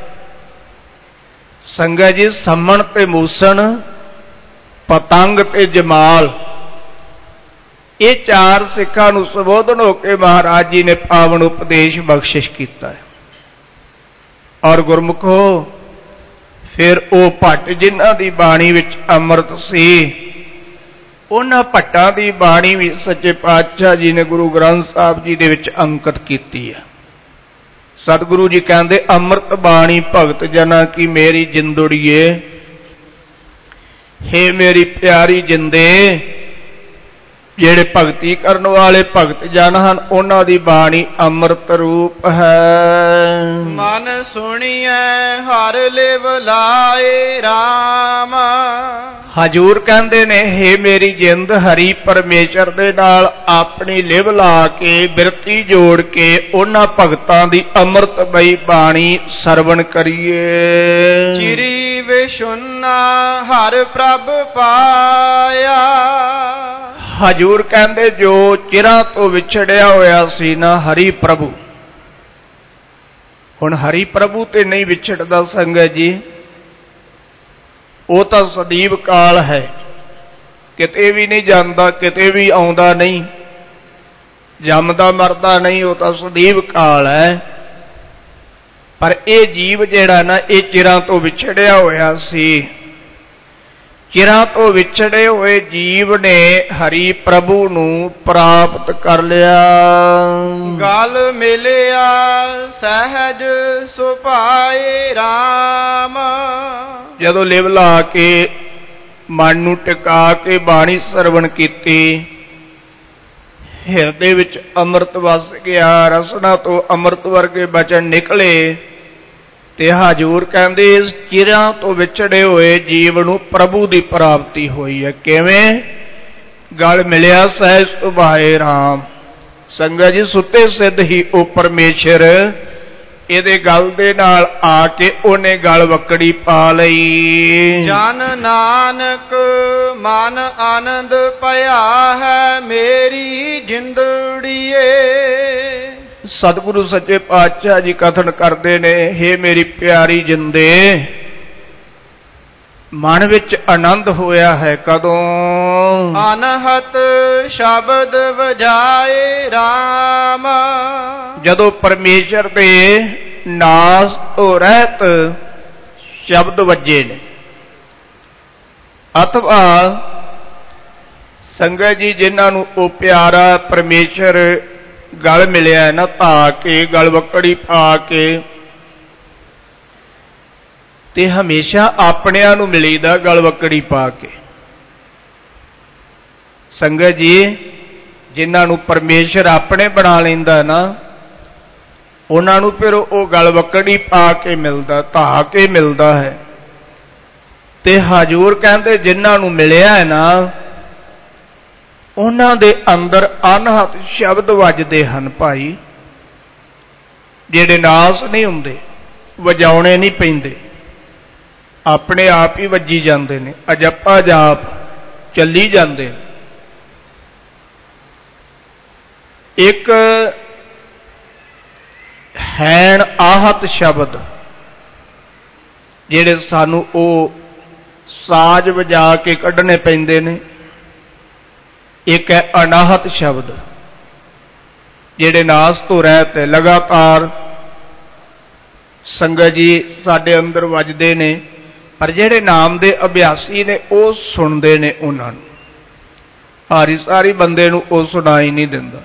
ਸੰਗਤ ਜੀ, ਸੰਮਣ ਤੇ ਮੂਸਣ, ਪਤੰਗ ਤੇ ਜਮਾਲ, ਇਹ 4 ਸਿੱਖਾਂ ਨੂੰ ਸੰਬੋਧਨ ਹੋ ਕੇ ਮਹਾਰਾਜ ਜੀ ਨੇ ਪਾਵਨ ਉਪਦੇਸ਼ ਬਖਸ਼ਿਸ਼ ਕੀਤਾ ਹੈ। ਔਰ ਗੁਰਮੁਖੋ, ਫਿਰ ਉਹ ਭੱਟ ਜਿਨ੍ਹਾਂ ਦੀ ਬਾਣੀ ਵਿੱਚ ਅੰਮ੍ਰਿਤ ਸੀ, ਉਹਨਾਂ ਭੱਟਾਂ ਦੀ ਬਾਣੀ ਵੀ ਸੱਚੇ ਪਾਤਸ਼ਾਹ ਜੀ ਨੇ ਗੁਰੂ ਗ੍ਰੰਥ ਸਾਹਿਬ ਜੀ ਦੇ ਵਿੱਚ ਅੰਕਿਤ ਕੀਤੀ ਹੈ। ਸਤਿਗੁਰੂ ਜੀ ਕਹਿੰਦੇ, ਅੰਮ੍ਰਿਤ ਬਾਣੀ ਭਗਤ ਜਨਾਂ ਕੀ ਮੇਰੀ ਜਿੰਦੜੀਏ, ਹੇ ਮੇਰੀ ਪਿਆਰੀ ਜਿੰਦੇ। ਜਿਹੜੇ ਭਗਤੀ ਕਰਨ ਵਾਲੇ ਭਗਤ ਜਨ ਹਨ, ਉਹਨਾਂ ਦੀ ਬਾਣੀ ਅੰਮ੍ਰਿਤ ਰੂਪ ਹੈ। ਮਨ ਸੁਣੀਐ ਹਰ ਲਿਵ ਲਾਏ ਰਾਮ। ਹਜ਼ੂਰ ਕਹਿੰਦੇ ਨੇ, ਹੇ ਮੇਰੀ ਜਿੰਦ, ਹਰੀ ਪਰਮੇਸ਼ਰ ਦੇ ਨਾਲ ਆਪਣੀ ਲਿਵ ਲਾ ਕੇ, ਬਿਰਤੀ ਜੋੜ ਕੇ ਉਹਨਾਂ ਭਗਤਾਂ ਦੀ ਅੰਮ੍ਰਿਤਮਈ ਬਾਣੀ ਸਰਵਣ ਕਰੀਏ। ਚਿਰੀ ਵਿਸ਼ੁੰਨਾ ਹਰ ਪ੍ਰਭ ਪਾਇਆ। ਹਜ਼ੂਰ ਕਹਿੰਦੇ, ਜੋ ਚਿਰਾਂ ਤੋਂ ਵਿਛੜਿਆ ਹੋਇਆ ਸੀ ਨਾ ਹਰੀ ਪ੍ਰਭੂ, ਹੁਣ ਹਰੀ ਪ੍ਰਭੂ ਤੇ ਨਹੀਂ ਵਿਛੜਦਾ ਸੰਗਤ ਜੀ। ਉਹ ਤਾਂ ਸਦੀਵ ਕਾਲ ਹੈ, ਕਿਤੇ ਵੀ ਨਹੀਂ ਜਾਂਦਾ, ਕਿਤੇ ਵੀ ਆਉਂਦਾ ਨਹੀਂ, ਜੰਮਦਾ ਮਰਦਾ ਨਹੀਂ, ਉਹ ਤਾਂ ਸਦੀਵ ਕਾਲ ਹੈ। ਪਰ ਇਹ ਜੀਵ ਜਿਹੜਾ ਨਾ, ਇਹ ਚਿਰਾਂ ਤੋਂ ਵਿਛੜਿਆ ਹੋਇਆ ਸੀ। ਚਿਰਾਂ ਤੋਂ ਵਿਛੜੇ ਹੋਏ ਜੀਵ ਨੇ ਹਰੀ ਪ੍ਰਭੂ ਨੂੰ ਪ੍ਰਾਪਤ ਕਰ ਲਿਆ। ਗਲ ਮਿਲਿਆ ਸਹਿਜ ਸੁਭਾਏ ਰਾਮ। ਜਦੋਂ ਲਿਵ ਲਾ ਕੇ, ਮਨ ਨੂੰ ਟਿਕਾ ਕੇ ਬਾਣੀ ਸਰਵਣ ਕੀਤੀ, ਹਿਰਦੇ ਵਿੱਚ ਅੰਮ੍ਰਿਤ ਵਸ ਗਿਆ, ਰਸਨਾ ਤੋਂ ਅੰਮ੍ਰਿਤ ਵਰਗੇ ਬਚਨ ਨਿਕਲੇ। ਤੇ ਹਜ਼ੂਰ ਕਹਿੰਦੇ, ਇਸ ਚਿਰਾਂ ਤੋਂ ਵਿਛੜੇ ਹੋਏ ਜੀਵ ਨੂੰ ਪ੍ਰਭੂ ਦੀ ਪ੍ਰਾਪਤੀ ਹੋਈ ਹੈ। ਕਿਵੇਂ? ਗਲ ਮਿਲਿਆ ਸਹਿਜ ਸੁਭਾਏ ਰਾਮ। ਸੰਗਤ ਜੀ, ਸੁੱਤੇ ਸਿੱਧ ਹੀ ਉਹ ਪਰਮੇਸ਼ਰ ਇਹਦੇ ਗਲ ਦੇ ਨਾਲ ਆ ਕੇ ਉਹਨੇ ਗਲ ਵਕੜੀ ਪਾ ਲਈ। ਜਨ ਨਾਨਕ ਮਨ ਆਨੰਦ ਭਇਆ ਹੈ ਮੇਰੀ ਜਿੰਦੜੀਏ। ਸਤਿਗੁਰੂ ਸੱਚੇ ਪਾਤਸ਼ਾਹ ਜੀ ਕਥਨ ਕਰਦੇ ਨੇ, ਹੇ ਮੇਰੀ ਪਿਆਰੀ ਜਿੰਦੇ, ਮਨ ਵਿੱਚ ਆਨੰਦ ਹੋਇਆ ਹੈ। ਕਦੋਂ? ਅਨਹਤ ਸ਼ਬਦ ਵਜਾਏ ਰਾਮ। ਜਦੋਂ ਪਰਮੇਸ਼ਰ ਦੇ ਨਾਸ ਤੋਂ ਰਹਿਤ ਸ਼ਬਦ ਵੱਜੇ ਨੇ। ਅਥਵਾ ਸੰਗਤ ਜੀ, ਜਿਨ੍ਹਾਂ ਨੂੰ ਉਹ ਪਿਆਰਾ ਪਰਮੇਸ਼ਰ ਗਲ ਮਿਲਿਆ ਨਾ, ਧਾ ਕੇ, ਗਲ ਵਕੜੀ ਪਾ ਕੇ, ਤੇ ਹਮੇਸ਼ਾ ਆਪਣਿਆਂ ਨੂੰ ਮਿਲੀਦਾ ਗਲ ਵਕੜੀ ਪਾ ਕੇ। ਸੰਗਤ ਜੀ, ਜਿਨ੍ਹਾਂ ਨੂੰ ਪਰਮੇਸ਼ਰ ਆਪਣੇ ਬਣਾ ਲੈਂਦਾ ਨਾ, ਉਹਨਾਂ ਨੂੰ ਫਿਰ ਉਹ ਗਲ ਵਕੜੀ ਪਾ ਕੇ ਮਿਲਦਾ, ਧਾ ਕੇ ਮਿਲਦਾ ਹੈ। ਤੇ ਹਜ਼ੂਰ ਕਹਿੰਦੇ, ਜਿਨ੍ਹਾਂ ਨੂੰ ਮਿਲਿਆ ਹੈ ਨਾ, ਉਹਨਾਂ ਦੇ ਅੰਦਰ ਅਨਹਤ ਸ਼ਬਦ ਵੱਜਦੇ ਹਨ ਭਾਈ, ਜਿਹੜੇ ਨਾਸ ਨਹੀਂ ਹੁੰਦੇ। ਵਜਾਉਣੇ ਨਹੀਂ ਪੈਂਦੇ, ਆਪਣੇ ਆਪ ਹੀ ਵੱਜੀ ਜਾਂਦੇ ਨੇ, ਅਜੱਪਾ ਜਾਪ ਚੱਲੀ ਜਾਂਦੇ। ਇੱਕ ਹੈਣ ਆਹਤ ਸ਼ਬਦ ਜਿਹੜੇ ਸਾਨੂੰ ਉਹ ਸਾਜ਼ ਵਜਾ ਕੇ ਕੱਢਣੇ ਪੈਂਦੇ ਨੇ। ਇੱਕ ਹੈ ਅਨਾਹਤ ਸ਼ਬਦ ਜਿਹੜੇ ਨਾਸ ਤੋਂ ਰਹਿਤ ਹੈ, ਲਗਾਤਾਰ ਸੰਗਤ ਜੀ ਸਾਡੇ ਅੰਦਰ ਵੱਜਦੇ ਨੇ, ਪਰ ਜਿਹੜੇ ਨਾਮ ਦੇ ਅਭਿਆਸੀ ਨੇ ਉਹ ਸੁਣਦੇ ਨੇ ਉਹਨਾਂ ਨੂੰ, ਹਾਰੀ ਸਾਰੀ ਬੰਦੇ ਨੂੰ ਉਹ ਸੁਣਾਈ ਨਹੀਂ ਦਿੰਦਾ।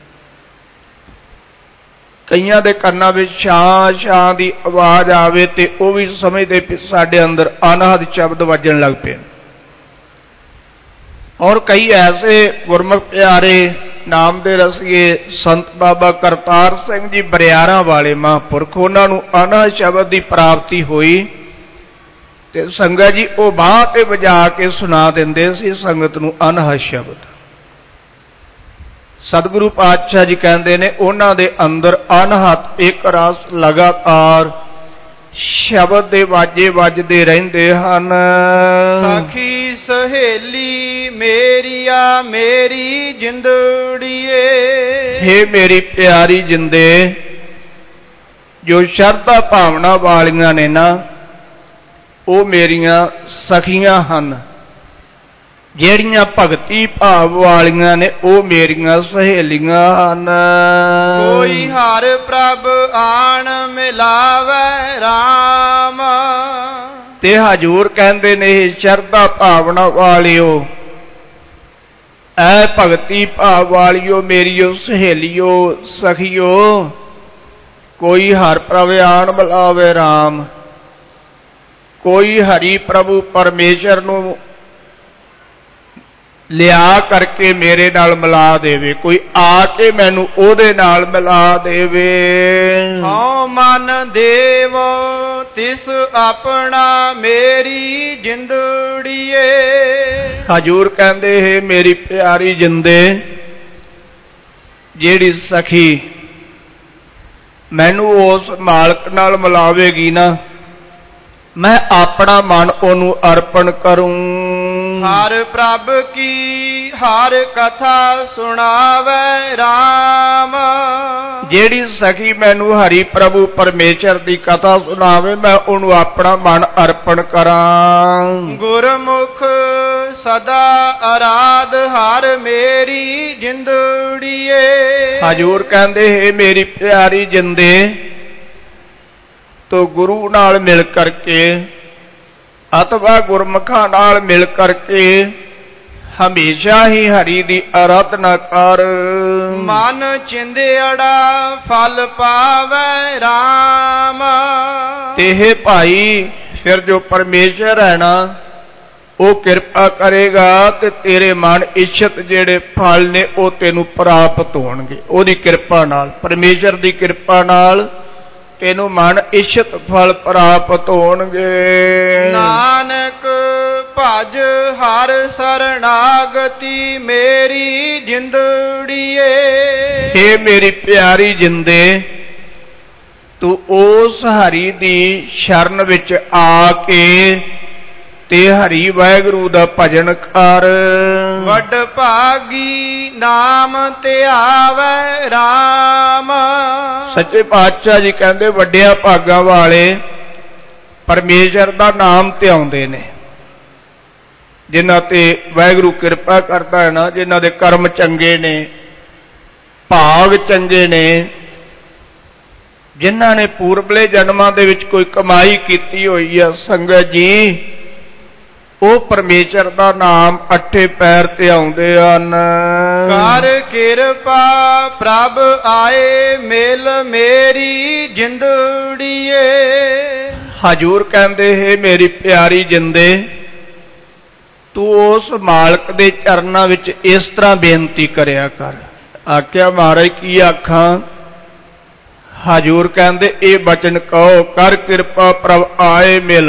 ਕਈਆਂ ਦੇ ਕੰਨਾਂ ਵਿੱਚ ਛਾਂ ਛਾਂ ਦੀ ਆਵਾਜ਼ ਆਵੇ ਤੇ ਉਹ ਵੀ ਸਮਝਦੇ ਕਿ ਸਾਡੇ ਅੰਦਰ ਅਨਾਹਤ ਸ਼ਬਦ ਵੱਜਣ ਲੱਗ ਪਏ। ਔਰ ਕਈ ਐਸੇ ਗੁਰਮੁਖ ਪਿਆਰੇ ਨਾਮ ਦੇ ਰਸੀਏ ਸੰਤ ਬਾਬਾ ਕਰਤਾਰ ਸਿੰਘ ਜੀ ਬਰਿਆਰਾਂ ਵਾਲੇ ਮਹਾਂਪੁਰਖ, ਉਹਨਾਂ ਨੂੰ ਅਨਾਹਤ ਸ਼ਬਦ ਦੀ ਪ੍ਰਾਪਤੀ ਹੋਈ ਤੇ ਸੰਗਤ ਜੀ ਉਹ ਬਾਂਹ ਤੇ ਵਜਾ ਕੇ ਸੁਣਾ ਦਿੰਦੇ ਸੀ ਸੰਗਤ ਨੂੰ ਅਨਾਹਤ ਸ਼ਬਦ। ਸਤਿਗੁਰੂ ਪਾਤਸ਼ਾਹ ਜੀ ਕਹਿੰਦੇ ਨੇ ਉਹਨਾਂ ਦੇ ਅੰਦਰ ਅਨਹਦ ਇੱਕ ਰਸ ਲਗਾਤਾਰ ਸ਼ਬਦ ਦੇ ਵਾਜੇ ਵੱਜਦੇ ਰਹਿੰਦੇ ਹਨ। ਸਖੀ ਸਹੇਲੀ ਮੇਰੀਆ ਮੇਰੀ ਜਿੰਦੜੀਏ, ਹੇ ਮੇਰੀ ਪਿਆਰੀ ਜਿੰਦੇ, ਜੋ ਸ਼ਰਧਾ ਭਾਵਨਾ ਵਾਲੀਆਂ ਨੇ ਨਾ ਉਹ ਮੇਰੀਆਂ ਸਖੀਆਂ ਹਨ, ਜਿਹੜੀਆਂ ਭਗਤੀ ਭਾਵ ਵਾਲੀਆਂ ਨੇ ਉਹ ਮੇਰੀਆਂ ਸਹੇਲੀਆਂ ਹਨ। ਕੋਈ ਹਰ ਪ੍ਰਭ ਆਣ ਮਿਲਾਵੇ ਰਾਮ, ਤੇ ਹਜੂਰ ਕਹਿੰਦੇ ਨੇ ਸ਼ਰਧਾ ਭਾਵਨਾ ਵਾਲਿਓ, ਐ ਭਗਤੀ ਭਾਵ ਵਾਲਿਓ ਮੇਰੀਓ ਸਹੇਲੀਓ ਸਖੀਓ, ਕੋਈ ਹਰ ਪ੍ਰਭ ਆਣ ਮਿਲਾਵੇ ਰਾਮ। ਕੋਈ ਹਰੀ ਪ੍ਰਭੂ ਪਰਮੇਸ਼ਰ ਨੂੰ ਲਿਆ ਕਰਕੇ ਮੇਰੇ ਨਾਲ ਮਿਲਾ ਦੇਵੇ, ਕੋਈ ਆ ਕੇ ਮੈਨੂੰ ਉਹਦੇ ਨਾਲ ਮਿਲਾ ਦੇਵੇ। ਹਉ ਮਨ ਦੇਵ ਤਿਸ ਆਪਣਾ ਮੇਰੀ ਜਿੰਦੜੀਏ, ਹਜੂਰ ਕਹਿੰਦੇ ਹੈ ਮੇਰੀ ਪਿਆਰੀ ਜਿੰਦੇ, ਜਿਹੜੀ ਸਖੀ ਮੈਨੂੰ ਉਸ ਮਾਲਕ ਨਾਲ ਮਿਲਾਵੇਗੀ ਨਾ, ਮੈਂ ਆਪਣਾ ਮਨ ਉਹਨੂੰ ਅਰਪਣ ਕਰੂੰ। ਹਰ ਪ੍ਰਭ ਕੀ ਹਰ ਕਥਾ ਸੁਣਾਵੇ ਰਾਮ, ਜਿਹੜੀ ਸਖੀ ਮੈਨੂੰ ਹਰੀ ਪ੍ਰਭੂ ਪਰਮੇਸ਼ਰ ਦੀ ਕਥਾ ਸੁਣਾਵੇ ਮੈਂ ਉਹਨੂੰ ਆਪਣਾ ਮਨ ਅਰਪਣ ਕਰਾਂ। ਗੁਰਮੁਖ ਸਦਾ ਅਰਾਧ ਹਰ ਮੇਰੀ ਜਿੰਦੜੀਏ, ਹਜੂਰ ਕਹਿੰਦੇ ਹੈ ਮੇਰੀ ਪਿਆਰੀ ਜਿੰਦੇ, ਤੋ ਗੁਰੂ ਨਾਲ ਮਿਲ ਕਰਕੇ ਅਥਵਾ ਗੁਰਮੁਖਾਂ ਨਾਲ ਮਿਲ ਕਰਕੇ ਹਮੇਸ਼ਾ ਹੀ ਹਰੀ ਦੀ ਅਰਾਧਨਾ ਕਰ। ਮਨ ਚਿੰਦਿਆੜਾ ਫਲ ਪਾਵੇ ਰਾਮ, ਤੇ ਇਹ ਭਾਈ ਫਿਰ ਜੋ ਪਰਮੇਸ਼ਰ ਹੈ ਨਾ ਉਹ ਕਿਰਪਾ ਕਰੇਗਾ ਤੇ ਤੇਰੇ ਮਨ ਇੱਛਤ ਜਿਹੜੇ ਫਲ ਨੇ ਉਹ ਤੈਨੂੰ ਪ੍ਰਾਪਤ ਹੋਣਗੇ ਉਹਦੀ ਕਿਰਪਾ ਨਾਲ। ਪਰਮੇਸ਼ਰ ਦੀ ਕਿਰਪਾ ਨਾਲ ਤੈਨੂੰ ਮਨ ਇੱਛਤ ਫਲ ਪ੍ਰਾਪਤ ਹੋਣਗੇ। ਨਾਨਕ ਭਜ ਹਰ ਸਰਣਾਗਤੀ ਮੇਰੀ ਜਿੰਦੜੀਏ, ਹੇ ਮੇਰੀ ਪਿਆਰੀ ਜਿੰਦੇ, ਤੂੰ ਉਸ ਹਰੀ ਦੀ ਸ਼ਰਨ ਵਿੱਚ ਆ ਕੇ ਤੇ ਹਰੀ ਵਾਹਿਗੁਰੂ ਦਾ ਭਜਨ ਕਰ। ਵੱਡ ਭਾਗੀ ਨਾਮ ਧਿਆਵੇ ਰਾਮ, ਸੱਚੇ ਪਾਤਸ਼ਾਹ ਜੀ ਕਹਿੰਦੇ ਵੱਡਿਆਂ ਭਾਗਾਂ ਵਾਲੇ ਪਰਮੇਸ਼ਰ ਦਾ ਨਾਮ ਧਿਆਉਂਦੇ ਨੇ, ਜਿਨ੍ਹਾਂ ਤੇ ਵਾਹਿਗੁਰੂ ਕਿਰਪਾ ਕਰਦਾ ਹੈ ਨਾ, ਜਿਨ੍ਹਾਂ ਦੇ ਕਰਮ ਚੰਗੇ ਨੇ, ਭਾਗ ਚੰਗੇ ਨੇ, ਜਿਨ੍ਹਾਂ ਨੇ ਪੂਰਬਲੇ ਜਨਮਾਂ ਦੇ ਵਿੱਚ ਕੋਈ ਕਮਾਈ ਕੀਤੀ ਹੋਈ ਆ ਸੰਗਤ ਜੀ, ਉਹ ਪਰਮੇਸ਼ਰ ਦਾ ਨਾਮ ਅੱਠੇ ਪੈਰ ਤੇ ਆਉਂਦੇ ਹਨ। ਕਰ ਕਿਰਪਾ ਪ੍ਰਭ ਆਏ ਮਿਲ ਮੇਰੀ ਜਿੰਦੜੀਏ, ਹਜੂਰ ਕਹਿੰਦੇ ਹੈ ਮੇਰੀ ਪਿਆਰੀ ਜਿੰਦੇ, ਤੂੰ ਉਸ ਮਾਲਕ ਦੇ ਚਰਨਾਂ ਵਿੱਚ ਇਸ ਤਰ੍ਹਾਂ ਬੇਨਤੀ ਕਰਿਆ ਕਰ। ਆਖਿਆ ਮਹਾਰਾਜ ਕੀ ਆਖਾਂ? ਹਜੂਰ ਕਹਿੰਦੇ ਇਹ ਬਚਨ ਕਹੋ, ਕਰ ਕਿਰਪਾ ਪ੍ਰਭ ਆਏ ਮਿਲ।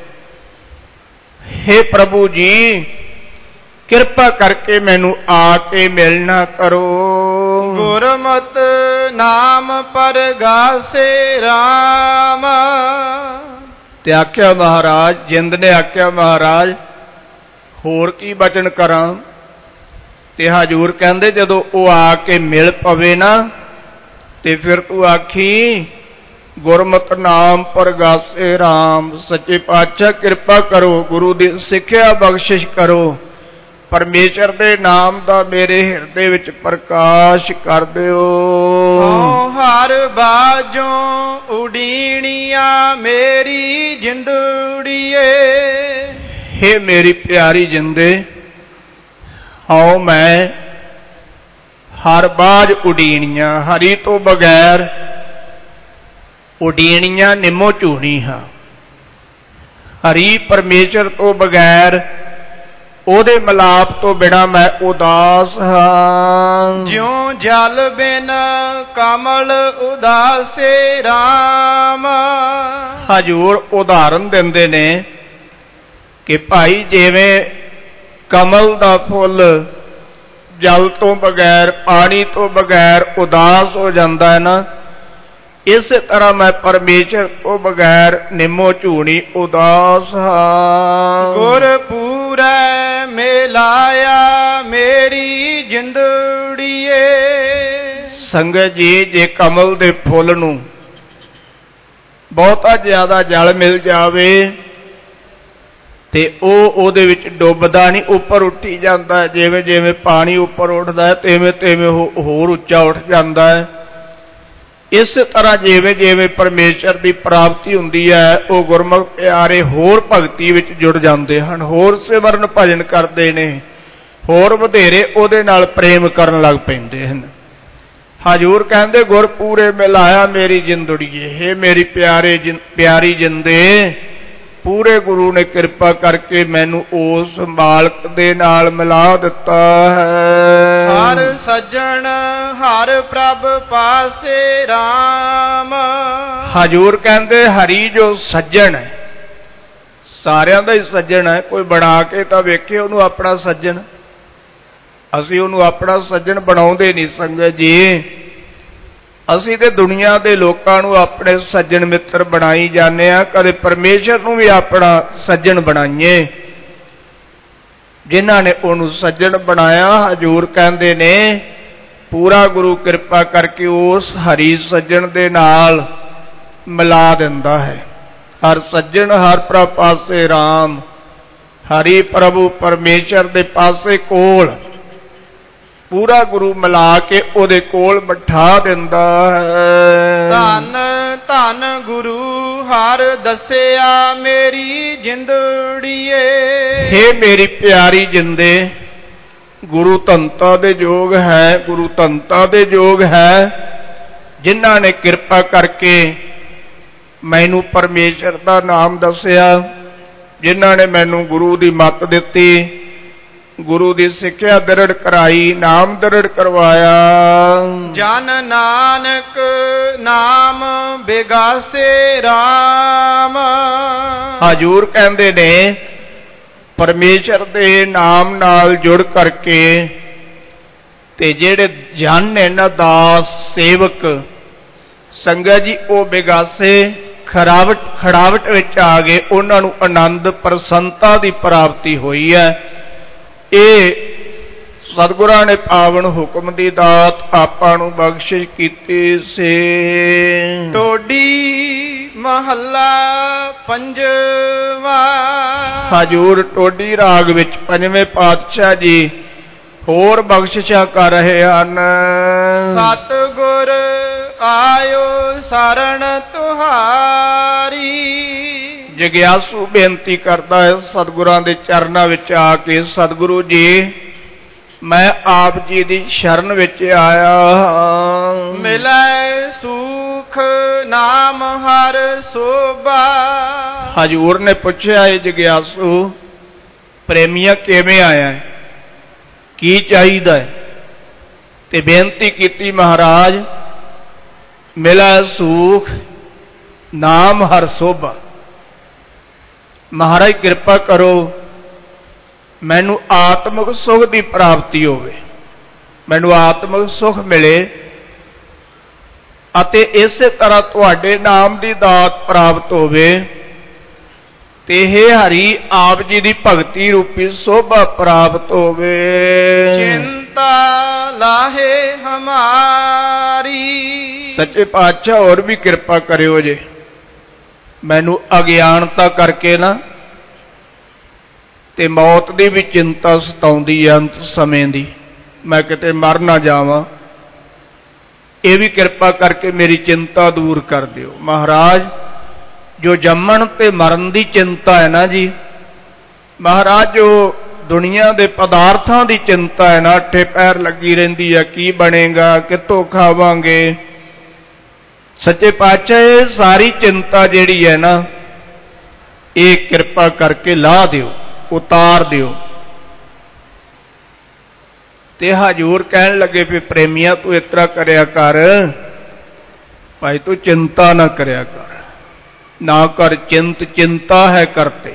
हे ਪ੍ਰਭੂ ਜੀ ਕਿਰਪਾ ਕਰਕੇ ਮੈਨੂੰ ਆ ਕੇ ਮਿਲਣਾ ਕਰੋ। ਗੁਰਮਤਿ ਨਾਮ ਪਰਗਾਸੇ RAM। ਤੇ ਆਖਿਆ ਮਹਾਰਾਜ, ਜਿੰਦ ਨੇ ਆਖਿਆ ਮਹਾਰਾਜ ਹੋਰ ਕੀ ਬਚਨ ਕਰਾਂ। ਤੇ ਹਜ਼ੂਰ ਕਹਿੰਦੇ ਜਦੋਂ ਉਹ ਆ ਕੇ ਮਿਲ ਪਵੇ ਨਾ ਤੇ ਫਿਰ ਤੂੰ ਆਖੀ ਗੁਰਮਤਿ ਨਾਮ ਪਰਗਾਸੇ RAM। ਸੱਚੇ ਪਾਤਸ਼ਾਹ ਕਿਰਪਾ ਕਰੋ, ਗੁਰੂ ਦੀ ਸਿੱਖਿਆ ਬਖਸ਼ਿਸ਼ ਕਰੋ, ਪਰਮੇਸ਼ਰ ਦੇ ਨਾਮ ਦਾ ਮੇਰੇ ਹਿਰਦੇ ਵਿੱਚ ਪ੍ਰਕਾਸ਼ ਕਰ ਦਿਓ। ਹਰ ਬਾਝੋਂ ਉਡੀਣੀਆਂ ਮੇਰੀ ਜਿੰਦੜੀਏ। ਹੇ ਮੇਰੀ ਪਿਆਰੀ ਜਿੰਦੇ, ਹਉ ਮੈਂ ਹਰ ਬਾਝ ਉਡੀਣੀਆਂ, ਹਰੀ ਤੋਂ ਬਗੈਰ ਉਡੀਣੀਆਂ ਨਿੰਮੋ ਝੂਣੀ ਹਾਂ। ਹਰੀ ਪਰਮੇਸ਼ਰ ਤੋਂ ਬਗੈਰ, ਉਹਦੇ ਮਿਲਾਪ ਤੋਂ ਬਿਨਾ ਮੈਂ ਉਦਾਸ ਹਾਂ। ਜਿਉਂ ਜਲ ਬਿਨ ਕਮਲ ਉਦਾਸੇ RAM। ਹਜ਼ੂਰ ਉਦਾਹਰਨ ਦਿੰਦੇ ਨੇ ਕਿ ਭਾਈ ਜਿਵੇਂ ਕਮਲ ਦਾ ਫੁੱਲ ਜਲ ਤੋਂ ਬਗੈਰ, ਪਾਣੀ ਤੋਂ ਬਗੈਰ ਉਦਾਸ ਹੋ ਜਾਂਦਾ ਹੈ ਨਾ, ਇਸੇ ਤਰ੍ਹਾਂ ਮੈਂ ਪਰਮੇਸ਼ਰ ਤੋਂ ਬਗੈਰ ਨਿੰਮੋ ਝੂਣੀ ਉਦਾਸ ਹਾਂ। ਗੁਰਪੂਰੈ ਮਿਲਾਇਆ ਮੇਰੀ ਜਿੰਦੜੀਏ। ਸੰਗਤ ਜੀ, ਜੇ ਕਮਲ ਦੇ ਫੁੱਲ ਨੂੰ ਬਹੁਤਾ ਜ਼ਿਆਦਾ ਜਲ ਮਿਲ ਜਾਵੇ ਤੇ ਉਹ ਉਹਦੇ ਵਿੱਚ ਡੁੱਬਦਾ ਨਹੀਂ, ਉੱਪਰ ਉੱਠੀ ਜਾਂਦਾ ਹੈ। ਜਿਵੇਂ ਜਿਵੇਂ ਪਾਣੀ ਉੱਪਰ ਉੱਠਦਾ ਹੈ ਤਿਵੇਂ ਤਿਵੇਂ ਉਹ ਹੋਰ ਉੱਚਾ ਉੱਠ ਜਾਂਦਾ ਹੈ। ਇਸੇ ਤਰ੍ਹਾਂ ਜਿਵੇਂ ਜਿਵੇਂ ਪਰਮੇਸ਼ਰ ਦੀ ਪ੍ਰਾਪਤੀ ਹੁੰਦੀ ਹੈ, ਉਹ ਗੁਰਮੁਖ ਪਿਆਰੇ ਹੋਰ ਭਗਤੀ ਵਿੱਚ ਜੁੜ ਜਾਂਦੇ ਹਨ, ਹੋਰ ਸਿਮਰਨ ਭਜਨ ਕਰਦੇ ਨੇ, ਹੋਰ ਵਧੇਰੇ ਉਹਦੇ ਨਾਲ ਪ੍ਰੇਮ ਕਰਨ ਲੱਗ ਪੈਂਦੇ ਹਨ। ਹਜ਼ੂਰ ਕਹਿੰਦੇ ਗੁਰ ਪੂਰੇ ਮਿਲਾਇਆ ਮੇਰੀ ਜਿੰਦੜੀਏ। ਹੇ ਮੇਰੀ ਪਿਆਰੀ ਜਿੰਦੇ, ਪੂਰੇ ਗੁਰੂ ਨੇ ਕਿਰਪਾ ਕਰਕੇ ਮੈਨੂੰ ਉਸ ਮਾਲਕ ਦੇ ਨਾਲ ਮਿਲਾ ਦਿੱਤਾ ਹੈ। ਹਰ ਸੱਜਣ ਹਰ ਪ੍ਰਭ ਪਾਸੇ RAM। ਹਜ਼ੂਰ ਕਹਿੰਦੇ ਹਰੀ ਜੋ ਸੱਜਣ ਹੈ, ਸਾਰਿਆਂ ਦਾ ਹੀ ਸੱਜਣ ਹੈ, ਕੋਈ ਬਣਾ ਕੇ ਤਾਂ ਵੇਖੇ ਉਹਨੂੰ ਆਪਣਾ ਸੱਜਣ। ਅਸੀਂ ਉਹਨੂੰ ਆਪਣਾ ਸੱਜਣ ਬਣਾਉਂਦੇ ਨਹੀਂ ਸੰਗਤ ਜੀ। ਅਸੀਂ ਤੇ ਦੁਨੀਆ ਦੇ ਲੋਕਾਂ ਨੂੰ ਆਪਣੇ ਸੱਜਣ ਮਿੱਤਰ ਬਣਾਈ ਜਾਂਦੇ ਹਾਂ, ਕਦੇ ਪਰਮੇਸ਼ਰ ਨੂੰ ਵੀ ਆਪਣਾ ਸੱਜਣ ਬਣਾਈਏ। ਜਿਨ੍ਹਾਂ ਨੇ ਉਹਨੂੰ ਸੱਜਣ ਬਣਾਇਆ, ਹਜ਼ੂਰ ਕਹਿੰਦੇ ਨੇ ਪੂਰਾ ਗੁਰੂ ਕਿਰਪਾ ਕਰਕੇ ਉਸ ਹਰੀ ਸੱਜਣ ਦੇ ਨਾਲ ਮਿਲਾ ਦਿੰਦਾ ਹੈ। ਹਰ ਸੱਜਣ ਹਰ ਪ੍ਰਭ ਪਾਸੇ RAM। ਹਰੀ ਪ੍ਰਭੂ ਪਰਮੇਸ਼ਰ ਦੇ ਪਾਸੇ ਕੋਲ ਪੂਰਾ ਗੁਰੂ ਮਿਲਾ ਕੇ ਉਹਦੇ ਕੋਲ ਬਿਠਾ ਦਿੰਦਾ ਹੈ। ਧੰਨ ਧੰਨ ਗੁਰੂ ਹਰ ਦੱਸਿਆ ਮੇਰੀ ਜਿੰਦੜੀਏ। ਹੇ ਮੇਰੀ ਪਿਆਰੀ ਜਿੰਦੇ, ਗੁਰੂ ਧੰਤਾ ਦੇ ਯੋਗ ਹੈ, ਗੁਰੂ ਧੰਤਾ ਦੇ ਯੋਗ ਹੈ ਜਿਨ੍ਹਾਂ ਨੇ ਕਿਰਪਾ ਕਰਕੇ ਮੈਨੂੰ ਪਰਮੇਸ਼ਰ ਦਾ ਨਾਮ ਦੱਸਿਆ, ਜਿਨ੍ਹਾਂ ਨੇ ਮੈਨੂੰ ਗੁਰੂ ਦੀ ਮੱਤ ਦਿੱਤੀ, ਗੁਰੂ ਦੀ ਸਿੱਖਿਆ ਦ੍ਰਿੜ ਕਰਾਈ, ਨਾਮ ਦ੍ਰਿੜ ਕਰਵਾਇਆ। ਜਨ ਨਾਨਕ ਨਾਮ ਬਿਗਾਸੇ RAM। ਹਜ਼ੂਰ ਕਹਿੰਦੇ ਨੇ ਪਰਮੇਸ਼ਰ ਦੇ ਨਾਮ ਨਾਲ ਜੁੜ ਕਰਕੇ ਤੇ ਜਿਹੜੇ ਜਨ ਨੇ ਨਾ ਦਾਸ ਸੇਵਕ ਸੰਗਤ ਜੀ, ਉਹ ਬਿਗਾਸੇ ਖੜਾਵਟ ਵਿੱਚ ਆ ਗਏ, ਉਹਨਾਂ ਨੂੰ ਆਨੰਦ ਪ੍ਰਸੰਨਤਾ ਦੀ ਪ੍ਰਾਪਤੀ ਹੋਈ ਹੈ। ਇਹ ਸਤਿਗੁਰਾਂ ਨੇ ਪਾਵਨ ਹੁਕਮ ਦੀ ਦਾਤ ਆਪਾਂ ਨੂੰ ਬਖਸ਼ਿਸ਼ ਕੀਤੀ ਸੀ। ਟੋਡੀ ਮਹੱਲਾ ਪੰਜਵਾ। ਹਜ਼ੂਰ ਟੋਡੀ ਰਾਗ ਵਿੱਚ ਪੰਜਵੇਂ ਪਾਤਸ਼ਾਹ ਜੀ ਹੋਰ ਬਖਸ਼ਿਸ਼ਾਂ ਕਰ ਰਹੇ ਹਨ। ਸਤਿਗੁਰ ਆਇਓ ਸਰਣ ਤੁਹਾਰੀ। ਜਗਿਆਸੂ ਬੇਨਤੀ ਕਰਦਾ ਹੈ ਸਤਿਗੁਰਾਂ ਦੇ ਚਰਨਾਂ ਵਿੱਚ ਆ ਕੇ, ਸਤਿਗੁਰੂ ਜੀ ਮੈਂ ਆਪ ਜੀ ਦੀ ਸ਼ਰਨ ਵਿੱਚ ਆਇਆ ਹਾਂ। ਮਿਲੈ ਸੁਖ ਨਾਮ ਹਰ ਸੋਭਾ। ਹਜ਼ੂਰ ਨੇ ਪੁੱਛਿਆ, ਇਹ ਜਗਿਆਸੂ ਪ੍ਰੇਮੀਆ ਕਿਵੇਂ ਆਇਆ ਹੈ, ਕੀ ਚਾਹੀਦਾ ਹੈ? ਤੇ ਬੇਨਤੀ ਕੀਤੀ, ਮਹਾਰਾਜ ਮਿਲੈ ਸੁਖ ਨਾਮ ਹਰ ਸੋਭਾ। ਮਹਾਰਾਜ ਕਿਰਪਾ ਕਰੋ ਮੈਨੂੰ ਆਤਮਿਕ ਸੁਖ ਦੀ ਪ੍ਰਾਪਤੀ ਹੋਵੇ। ਮੈਨੂੰ ਆਤਮਿਕ ਸੁਖ ਮਿਲੇ ਅਤੇ ਇਸੇ ਤਰ੍ਹਾਂ ਤੁਹਾਡੇ ਨਾਮ ਦੀ ਦਾਤ ਪ੍ਰਾਪਤ ਹੋਵੇ ਤੇ ਇਹ ਹਰੀ ਆਪ ਜੀ ਦੀ ਭਗਤੀ ਰੂਪੀ ਸੋਭਾ ਪ੍ਰਾਪਤ ਹੋਵੇ। ਚਿੰਤਾ ਲਾਹੇ ਹਮਾਰੀ। ਸੱਚੇ ਪਾਤਸ਼ਾਹ ਹੋਰ ਵੀ ਕਿਰਪਾ ਕਰਿਓ ਜੇ, ਮੈਨੂੰ ਅਗਿਆਨਤਾ ਕਰਕੇ ਨਾ ਤੇ ਮੌਤ ਦੀ ਵੀ ਚਿੰਤਾ ਸਤਾਉਂਦੀ ਹੈ, ਅੰਤ ਸਮੇਂ ਦੀ, ਮੈਂ ਕਿਤੇ ਮਰ ਨਾ ਜਾਵਾਂ, ਇਹ ਵੀ ਕਿਰਪਾ ਕਰਕੇ ਮੇਰੀ ਚਿੰਤਾ ਦੂਰ ਕਰ ਦਿਓ। ਮਹਾਰਾਜ ਜੋ ਜੰਮਣ ਤੇ ਮਰਨ ਦੀ ਚਿੰਤਾ ਹੈ ਨਾ ਜੀ, ਮਹਾਰਾਜ ਜੋ ਦੁਨੀਆ ਦੇ ਪਦਾਰਥਾਂ ਦੀ ਚਿੰਤਾ ਹੈ ਨਾ, ਅੱਠੇ ਪੈਰ ਲੱਗੀ ਰਹਿੰਦੀ ਹੈ, ਕੀ ਬਣੇਗਾ, ਕਿੱਥੋਂ ਖਾਵਾਂਗੇ, ਸੱਚੇ ਪਾਤਸ਼ਾਹ ਇਹ ਸਾਰੀ ਚਿੰਤਾ ਜਿਹੜੀ ਹੈ ਨਾ, ਇਹ ਕਿਰਪਾ ਕਰਕੇ ਲਾਹ ਦਿਓ, ਉਤਾਰ ਦਿਓ। ਤੇ ਹਜ਼ੂਰ ਕਹਿਣ ਲੱਗੇ ਵੀ ਪ੍ਰੇਮੀਆ ਤੂੰ ਇਸ ਤਰ੍ਹਾਂ ਕਰਿਆ ਕਰ, ਭਾਈ ਤੂੰ ਚਿੰਤਾ ਨਾ ਕਰਿਆ ਕਰ, ਨਾ ਕਰ ਚਿੰਤ, ਚਿੰਤਾ ਹੈ ਕਰਤੇ।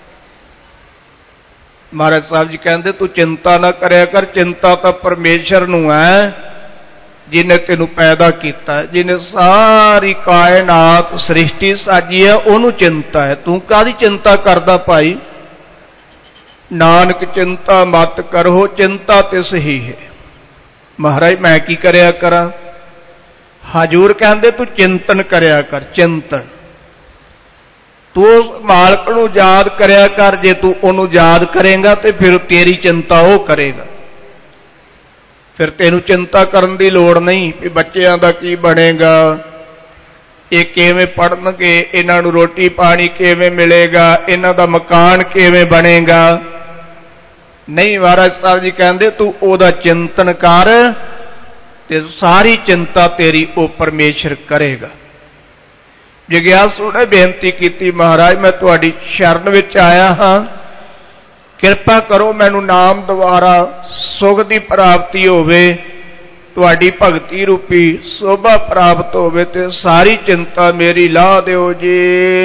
ਮਹਾਰਾਜ ਸਾਹਿਬ ਜੀ ਕਹਿੰਦੇ ਤੂੰ ਚਿੰਤਾ ਨਾ ਕਰਿਆ ਕਰ, ਚਿੰਤਾ ਤਾਂ ਪਰਮੇਸ਼ਰ ਨੂੰ ਹੈ ਜਿਹਨੇ ਤੈਨੂੰ ਪੈਦਾ ਕੀਤਾ, ਜਿਹਨੇ ਸਾਰੀ ਕਾਇਨਾਤ ਸ੍ਰਿਸ਼ਟੀ ਸਾਜੀ ਹੈ, ਉਹਨੂੰ ਚਿੰਤਾ ਹੈ, ਤੂੰ ਕਾਹਦੀ ਚਿੰਤਾ ਕਰਦਾ ਭਾਈ। ਨਾਨਕ ਚਿੰਤਾ ਮਤ ਕਰੋ, ਚਿੰਤਾ ਤਿਸ ਹੀ ਹੈ। ਮਹਾਰਾਜ ਮੈਂ ਕੀ ਕਰਿਆ ਕਰਾਂ। ਹਜ਼ੂਰ ਕਹਿੰਦੇ ਤੂੰ ਚਿੰਤਨ ਕਰਿਆ ਕਰ, ਚਿੰਤਨ, ਤੂੰ ਮਾਲਕ ਨੂੰ ਯਾਦ ਕਰਿਆ ਕਰ। ਜੇ ਤੂੰ ਉਹਨੂੰ ਯਾਦ ਕਰੇਗਾ ਤੇ ਫਿਰ ਤੇਰੀ ਚਿੰਤਾ ਉਹ ਕਰੇਗਾ, ਫਿਰ ਤੈਨੂੰ ਚਿੰਤਾ ਕਰਨ ਦੀ ਲੋੜ ਨਹੀਂ ਵੀ ਬੱਚਿਆਂ ਦਾ ਕੀ ਬਣੇਗਾ, ਇਹ ਕਿਵੇਂ ਪੜ੍ਹਨਗੇ, ਇਹਨਾਂ ਨੂੰ ਰੋਟੀ ਪਾਣੀ ਕਿਵੇਂ ਮਿਲੇਗਾ, ਇਹਨਾਂ ਦਾ ਮਕਾਨ ਕਿਵੇਂ ਬਣੇਗਾ। ਨਹੀਂ, ਮਹਾਰਾਜ ਸਾਹਿਬ ਜੀ ਕਹਿੰਦੇ ਤੂੰ ਉਹਦਾ ਚਿੰਤਨ ਕਰ ਤੇ ਸਾਰੀ ਚਿੰਤਾ ਤੇਰੀ ਉਹ ਪਰਮੇਸ਼ਰ ਕਰੇਗਾ। ਜਗਿਆਸੂ ਨੇ ਬੇਨਤੀ ਕੀਤੀ, ਮਹਾਰਾਜ ਮੈਂ ਤੁਹਾਡੀ ਸ਼ਰਨ ਵਿੱਚ ਆਇਆ ਹਾਂ, ਕਿਰਪਾ ਕਰੋ ਮੈਨੂੰ ਨਾਮ ਦੁਆਰਾ ਸੁਖ ਦੀ ਪ੍ਰਾਪਤੀ ਹੋਵੇ, ਤੁਹਾਡੀ ਭਗਤੀ ਰੂਪੀ ਸੋਭਾ ਪ੍ਰਾਪਤ ਹੋਵੇ ਤੇ ਸਾਰੀ ਚਿੰਤਾ ਮੇਰੀ ਲਾਹ ਦਿਓ ਜੀ।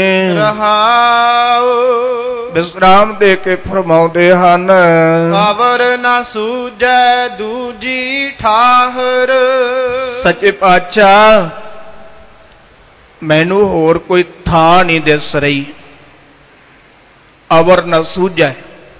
ਰਹਾਉ ਵਿਸਰਾਮ ਦੇ ਕੇ ਫਰਮਾਉਂਦੇ ਹਨ, ਪਾਵਰ ਨਾ ਸੂਝੈ ਦੂਜੀ ਠਾਹਰ। ਸੱਚੇ ਪਾਤਸ਼ਾਹ ਮੈਨੂੰ ਹੋਰ ਕੋਈ ਥਾਂ ਨਹੀਂ ਦਿਸ ਰਹੀ। ਅਵਰ ਨਾ ਸੂਝੈ,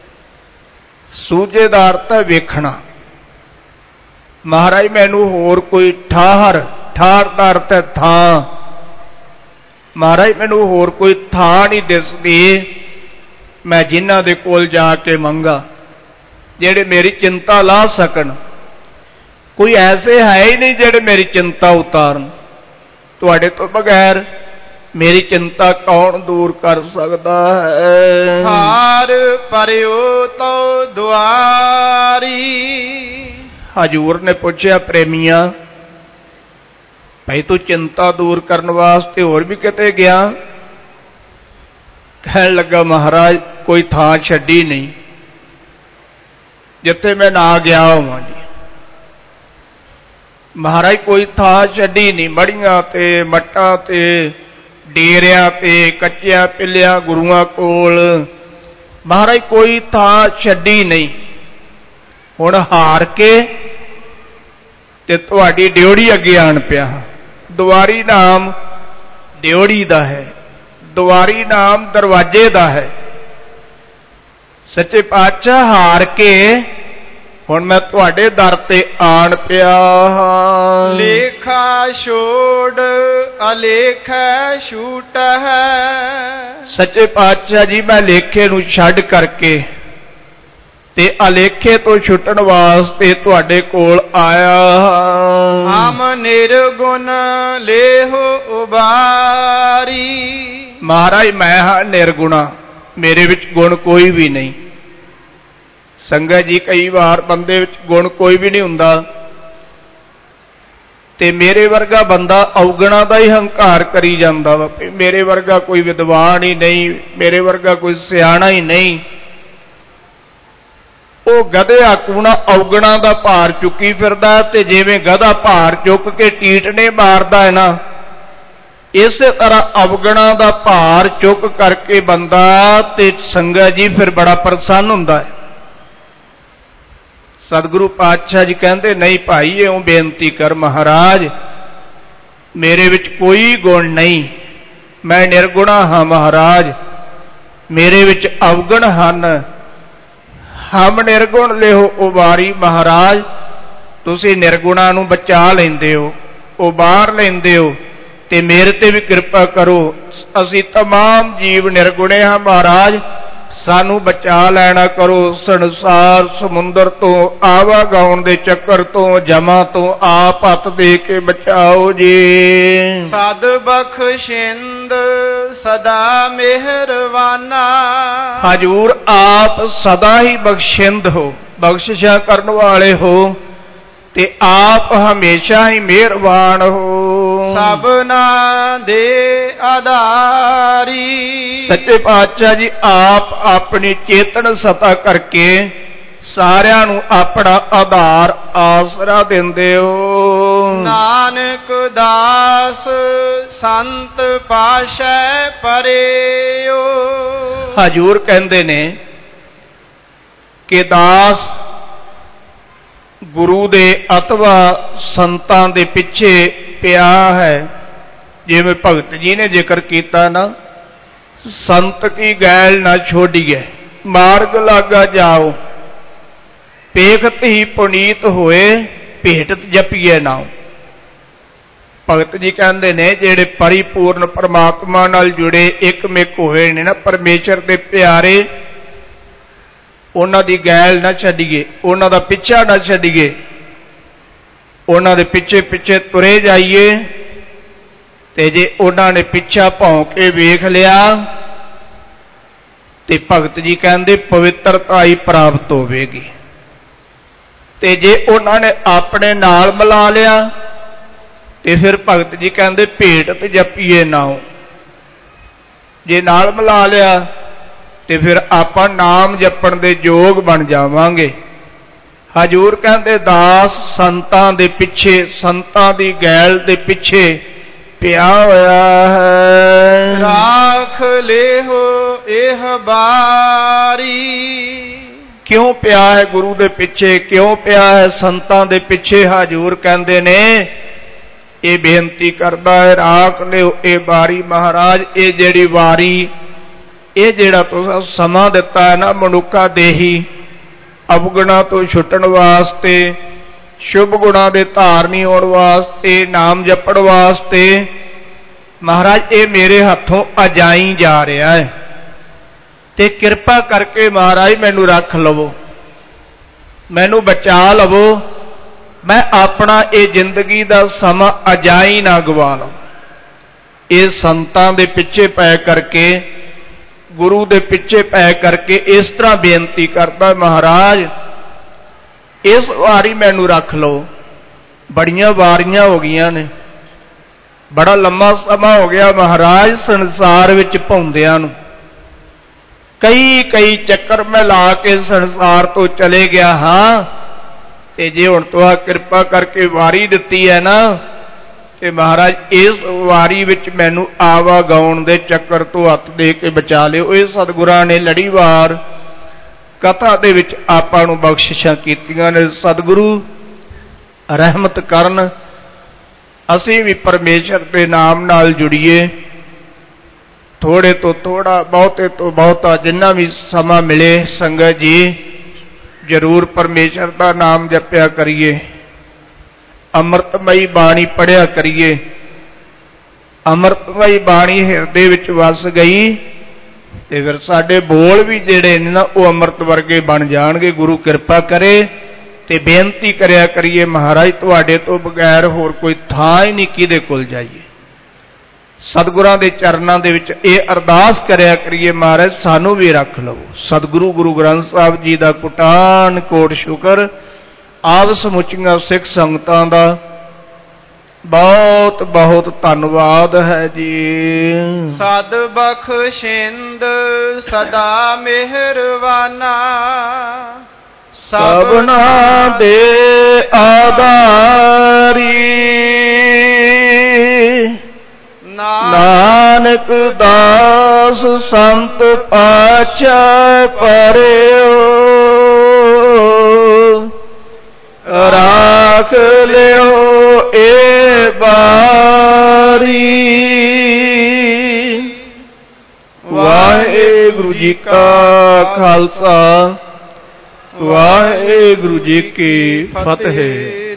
ਸੂਝੇ ਦਾ ਅਰਥ ਹੈ ਵੇਖਣਾ। ਮਹਾਰਾਜ ਮੈਨੂੰ ਹੋਰ ਕੋਈ ਠਾਹਰ, ਠਾਹਰ ਦਾ ਅਰਥ ਹੈ ਥਾਂ। ਮਹਾਰਾਜ ਮੈਨੂੰ ਹੋਰ ਕੋਈ ਥਾਂ ਨਹੀਂ ਦਿਸਦੀ ਮੈਂ ਜਿਨ੍ਹਾਂ ਦੇ ਕੋਲ ਜਾ ਕੇ ਮੰਗਾ, ਜਿਹੜੇ ਮੇਰੀ ਚਿੰਤਾ ਲਾ ਸਕਣ। ਕੋਈ ਐਸੇ ਹੈ ਹੀ ਨਹੀਂ ਜਿਹੜੇ ਮੇਰੀ ਚਿੰਤਾ ਉਤਾਰਨ। ਤੁਹਾਡੇ ਤੋਂ ਬਗੈਰ ਮੇਰੀ ਚਿੰਤਾ ਕੌਣ ਦੂਰ ਕਰ ਸਕਦਾ ਹੈ। ਹਾਰ ਪਰਿਓ ਤੋ ਦੁਆਰੀ। ਹਜ਼ੂਰ ਨੇ ਪੁੱਛਿਆ, ਪ੍ਰੇਮੀਆਂ ਭਾਈ ਤੂੰ ਚਿੰਤਾ ਦੂਰ ਕਰਨ ਵਾਸਤੇ ਹੋਰ ਵੀ ਕਿਤੇ ਗਿਆ। ਕਹਿਣ ਲੱਗਾ, ਮਹਾਰਾਜ ਕੋਈ ਥਾਂ ਛੱਡੀ ਨਹੀਂ ਜਿੱਥੇ ਮੈਂ ਨਾ ਗਿਆ ਹੋਵਾਂ ਜੀ। ਮਹਾਰਾਜ ਕੋਈ ਥਾਂ ਛੱਡੀ ਨਹੀਂ, ਮੜੀਆਂ ਤੇ ਮੱਟਾਂ ਤੇ ਡੇਰਿਆਂ ਤੇ ਕੱਚਿਆਂ ਪਿੱਲਿਆਂ ਗੁਰੂਆਂ ਕੋਲ, ਮਹਾਰਾਜ ਕੋਈ ਥਾਂ ਛੱਡੀ ਨਹੀਂ। ਹੁਣ ਹਾਰ ਕੇ ਤੇ ਤੁਹਾਡੀ ਡਿਉੜੀ ਅੱਗੇ ਆਣ ਪਿਆ। ਦੁਆਰੀ ਨਾਮ ਡਿਉੜੀ ਦਾ ਹੈ, ਦੁਆਰੀ ਨਾਮ ਦਰਵਾਜ਼ੇ ਦਾ ਹੈ। ਸੱਚੇ ਪਾਤਸ਼ਾਹ ਹਾਰ ਕੇ ਹੁਣ ਮੈਂ ਤੁਹਾਡੇ ਦਰ ਤੇ ਆਣ ਪਿਆ। ਲੇਖਾ ਛੋੜ ਅਲੇਖੈ ਛੂਟ ਹੈ। ਸੱਚੇ ਪਾਤਸ਼ਾਹ ਜੀ ਮੈਂ ਲੇਖੇ ਨੂੰ ਛੱਡ ਕਰਕੇ ਤੇ ਅਲੇਖੇ ਤੋਂ ਛੁੱਟਣ ਵਾਸਤੇ ਤੁਹਾਡੇ ਕੋਲ ਆਇਆ। ਹਮ ਨਿਰਗੁਣ ਲੇਹੋ ਉਬਾਰੀ। ਮਹਾਰਾਜ ਮੈਂ ਹਾਂ ਨਿਰਗੁਣਾ, ਮੇਰੇ ਵਿੱਚ ਗੁਣ ਕੋਈ ਵੀ ਨਹੀਂ। ਸੰਗਤ ਜੀ ਕਈ ਵਾਰ ਬੰਦੇ ਵਿੱਚ ਗੁਣ ਕੋਈ ਵੀ ਨਹੀਂ ਹੁੰਦਾ ਤੇ ਮੇਰੇ ਵਰਗਾ ਬੰਦਾ ਔਗਣਾ ਦਾ ਹੀ ਹੰਕਾਰ ਕਰੀ ਜਾਂਦਾ ਵਾ, ਮੇਰੇ ਵਰਗਾ ਕੋਈ ਵਿਦਵਾਨ ਹੀ ਨਹੀਂ, ਮੇਰੇ ਵਰਗਾ ਕੋਈ ਸਿਆਣਾ ਹੀ ਨਹੀਂ। ਉਹ ਗਧੇ ਆਕੂਣਾ ਔਗਣਾ ਦਾ ਭਾਰ ਚੁੱਕੀ ਫਿਰਦਾ ਤੇ ਜਿਵੇਂ ਗਧਾ ਭਾਰ ਚੁੱਕ ਕੇ ਟੀਟਨੇ ਮਾਰਦਾ ਹੈ ਨਾ, ਇਸੇ ਤਰ੍ਹਾਂ ਅਵਗਣਾ ਦਾ ਭਾਰ ਚੁੱਕ ਕਰਕੇ ਬੰਦਾ ਤੇ ਸੰਗਤ ਜੀ ਫਿਰ ਬੜਾ ਪ੍ਰਸੰਨ ਹੁੰਦਾ ਹੈ। सतगुरु पातशाह जी कहते नहीं भाई इउं बेनती कर महाराज मेरे विच कोई गुण नहीं, मैं निर्गुणा हाँ महाराज, मेरे विच अवगुण हन। हम निर्गुण लिहो उबारी महाराज, तुसी निर्गुणा नूं बचा लैंदे हो, उबार लैंदे हो, ते मेरे ते भी कृपा करो। असी तमाम जीव निर्गुणे हाँ महाराज, सानू बचा लैना करो संसार समुंदर तो, आवागाउण दे चक्कर तो, जमा तो आप हथ दे के बचाओ जी। सद बख्शिंद सदा मेहरवाना, हजूर आप सदा ही बख्शिंद हो, बख्शिशा करने वाले हो, ते आप हमेशा ही मेहरबान हो। सबना दे आधारी, सच्चे पातशाह जी आप अपनी चेतन सत्ता करके सारिਆਂ ਨੂੰ अपना आधार आसरा देंदे हो। नानक दास संत पाशै परेओ, हजूर कहंदे ने कि दास गुरु दे अथवा संतां दे पिछे पिया है। जिवें भगत जी ने जिक्र किया ना, संत की गैल ना छोड़िए, मार्ग लागा जाओ, पेखत ही पुनीत होए, भेटत जपिए नाओ। भगत जी कहते ने जेड़े परिपूर्ण परमात्मा नाल जुड़े एकमिक होए ने ना, परमेश्वर दे प्यारे, उन्हां दी गैल ना छड्डिए, उन्हां दा पिछा ना छड्डिए, उन्हां दे पिछे पिछे तुरे जाइए। ते जे उन्हां ने पिछा भौं के वेख लिया ते भगत जी कहते पवित्रता ही प्राप्त होवेगी। ते जे उन्हां ने अपने नाल मिला लिया ते फिर भगत जी कहते भेटत जपीए नाओ। जे नाल मिला लिया ते फिर आपां नाम जपण दे योग बन जावांगे। हजूर कहते दास संतां दे पिछे, संतां दी गैल दे पिछे पिया होया है। राख लेहो एह बारी, क्यों पिया है गुरु दे पिछे, क्यों पिया है संतां दे पिछे? हजूर कहते ने ये बेनती करदा है राख लिओ ए बारी महाराज, ये जेड़ी वारी, ये जेड़ा तुसां समा दिता है ना मनुखा देही अवगुणा तो छुटण वास्ते, शुभ गुणा दे धारनी होण वास्ते, नाम जपण वास्ते, महाराज ये मेरे हथों अजाई जा रहा है। ते कृपा करके महाराज मैनू रख लवो, मैनू बचा लवो, मैं अपना ये जिंदगी का समा अजाई ना गवा लवां। ये संतां दे पिछे पै करके, गुरु दे पिछे पै करके इस तरह बेनती करता महाराज इस वारी मैनू रख लो। बड़ियां वारियां हो गई ने, बड़ा लंबा समा हो गया महाराज संसार विच भौंदियां नूं, कई कई चक्कर मैं ला के संसार तो चले गया हाँ। ते जे हुण तुहां कृपा करके वारी दिती है ना, ते महाराज इस वारी विच मैनू आवागाउण दे चक्कर तो हथ दे के बचा लिओ। इह सतगुरां ने लड़ीवार कथा दे विच आपां नूं बख्शिशां कीतियां ने। सतगुरु रहमत करन, असीं भी परमेश्वर दे नाम नाल जुड़ीए। थोड़े तो थोड़ा, बहुते तो बहुता, जिन्ना भी समा मिले संगत जी जरूर परमेश्वर का नाम जपिया करिए, अमृतमयी बाणी पढ़िया करिए। अमृतमयी बाणी हिरदे विच वस गई ते फिर साडे बोल भी जिहड़े ने ना वो अमृत वर्गे बन जाणगे। गुरु कृपा करे ते बेनती करिया करिए महाराज तुहाडे तो बगैर होर कोई थां ही नहीं किहदे कोल जाइए। सतगुरां दे चरनां दे विच इह अरदास करिया करिए महाराज सानू भी रख लवो। सतगुरु गुरु ग्रंथ साहिब जी दा कोटान कोट शुकर, आप समुचियां सिख संगतां दा बहुत बहुत धन्यवाद है जी। सद बख्शिंद सदा मेहरवाना, सबना दे आधारी, नानक दास संत पाछै परेओ। ਰਾਖ ਲਿਓ ਏ ਬਾਰੀ। ਵਾਹਿਗੁਰੂ ਜੀ ਕਾ ਖਾਲਸਾ, ਵਾਹਿਗੁਰੂ ਜੀ ਕੀ ਫਤਿਹ।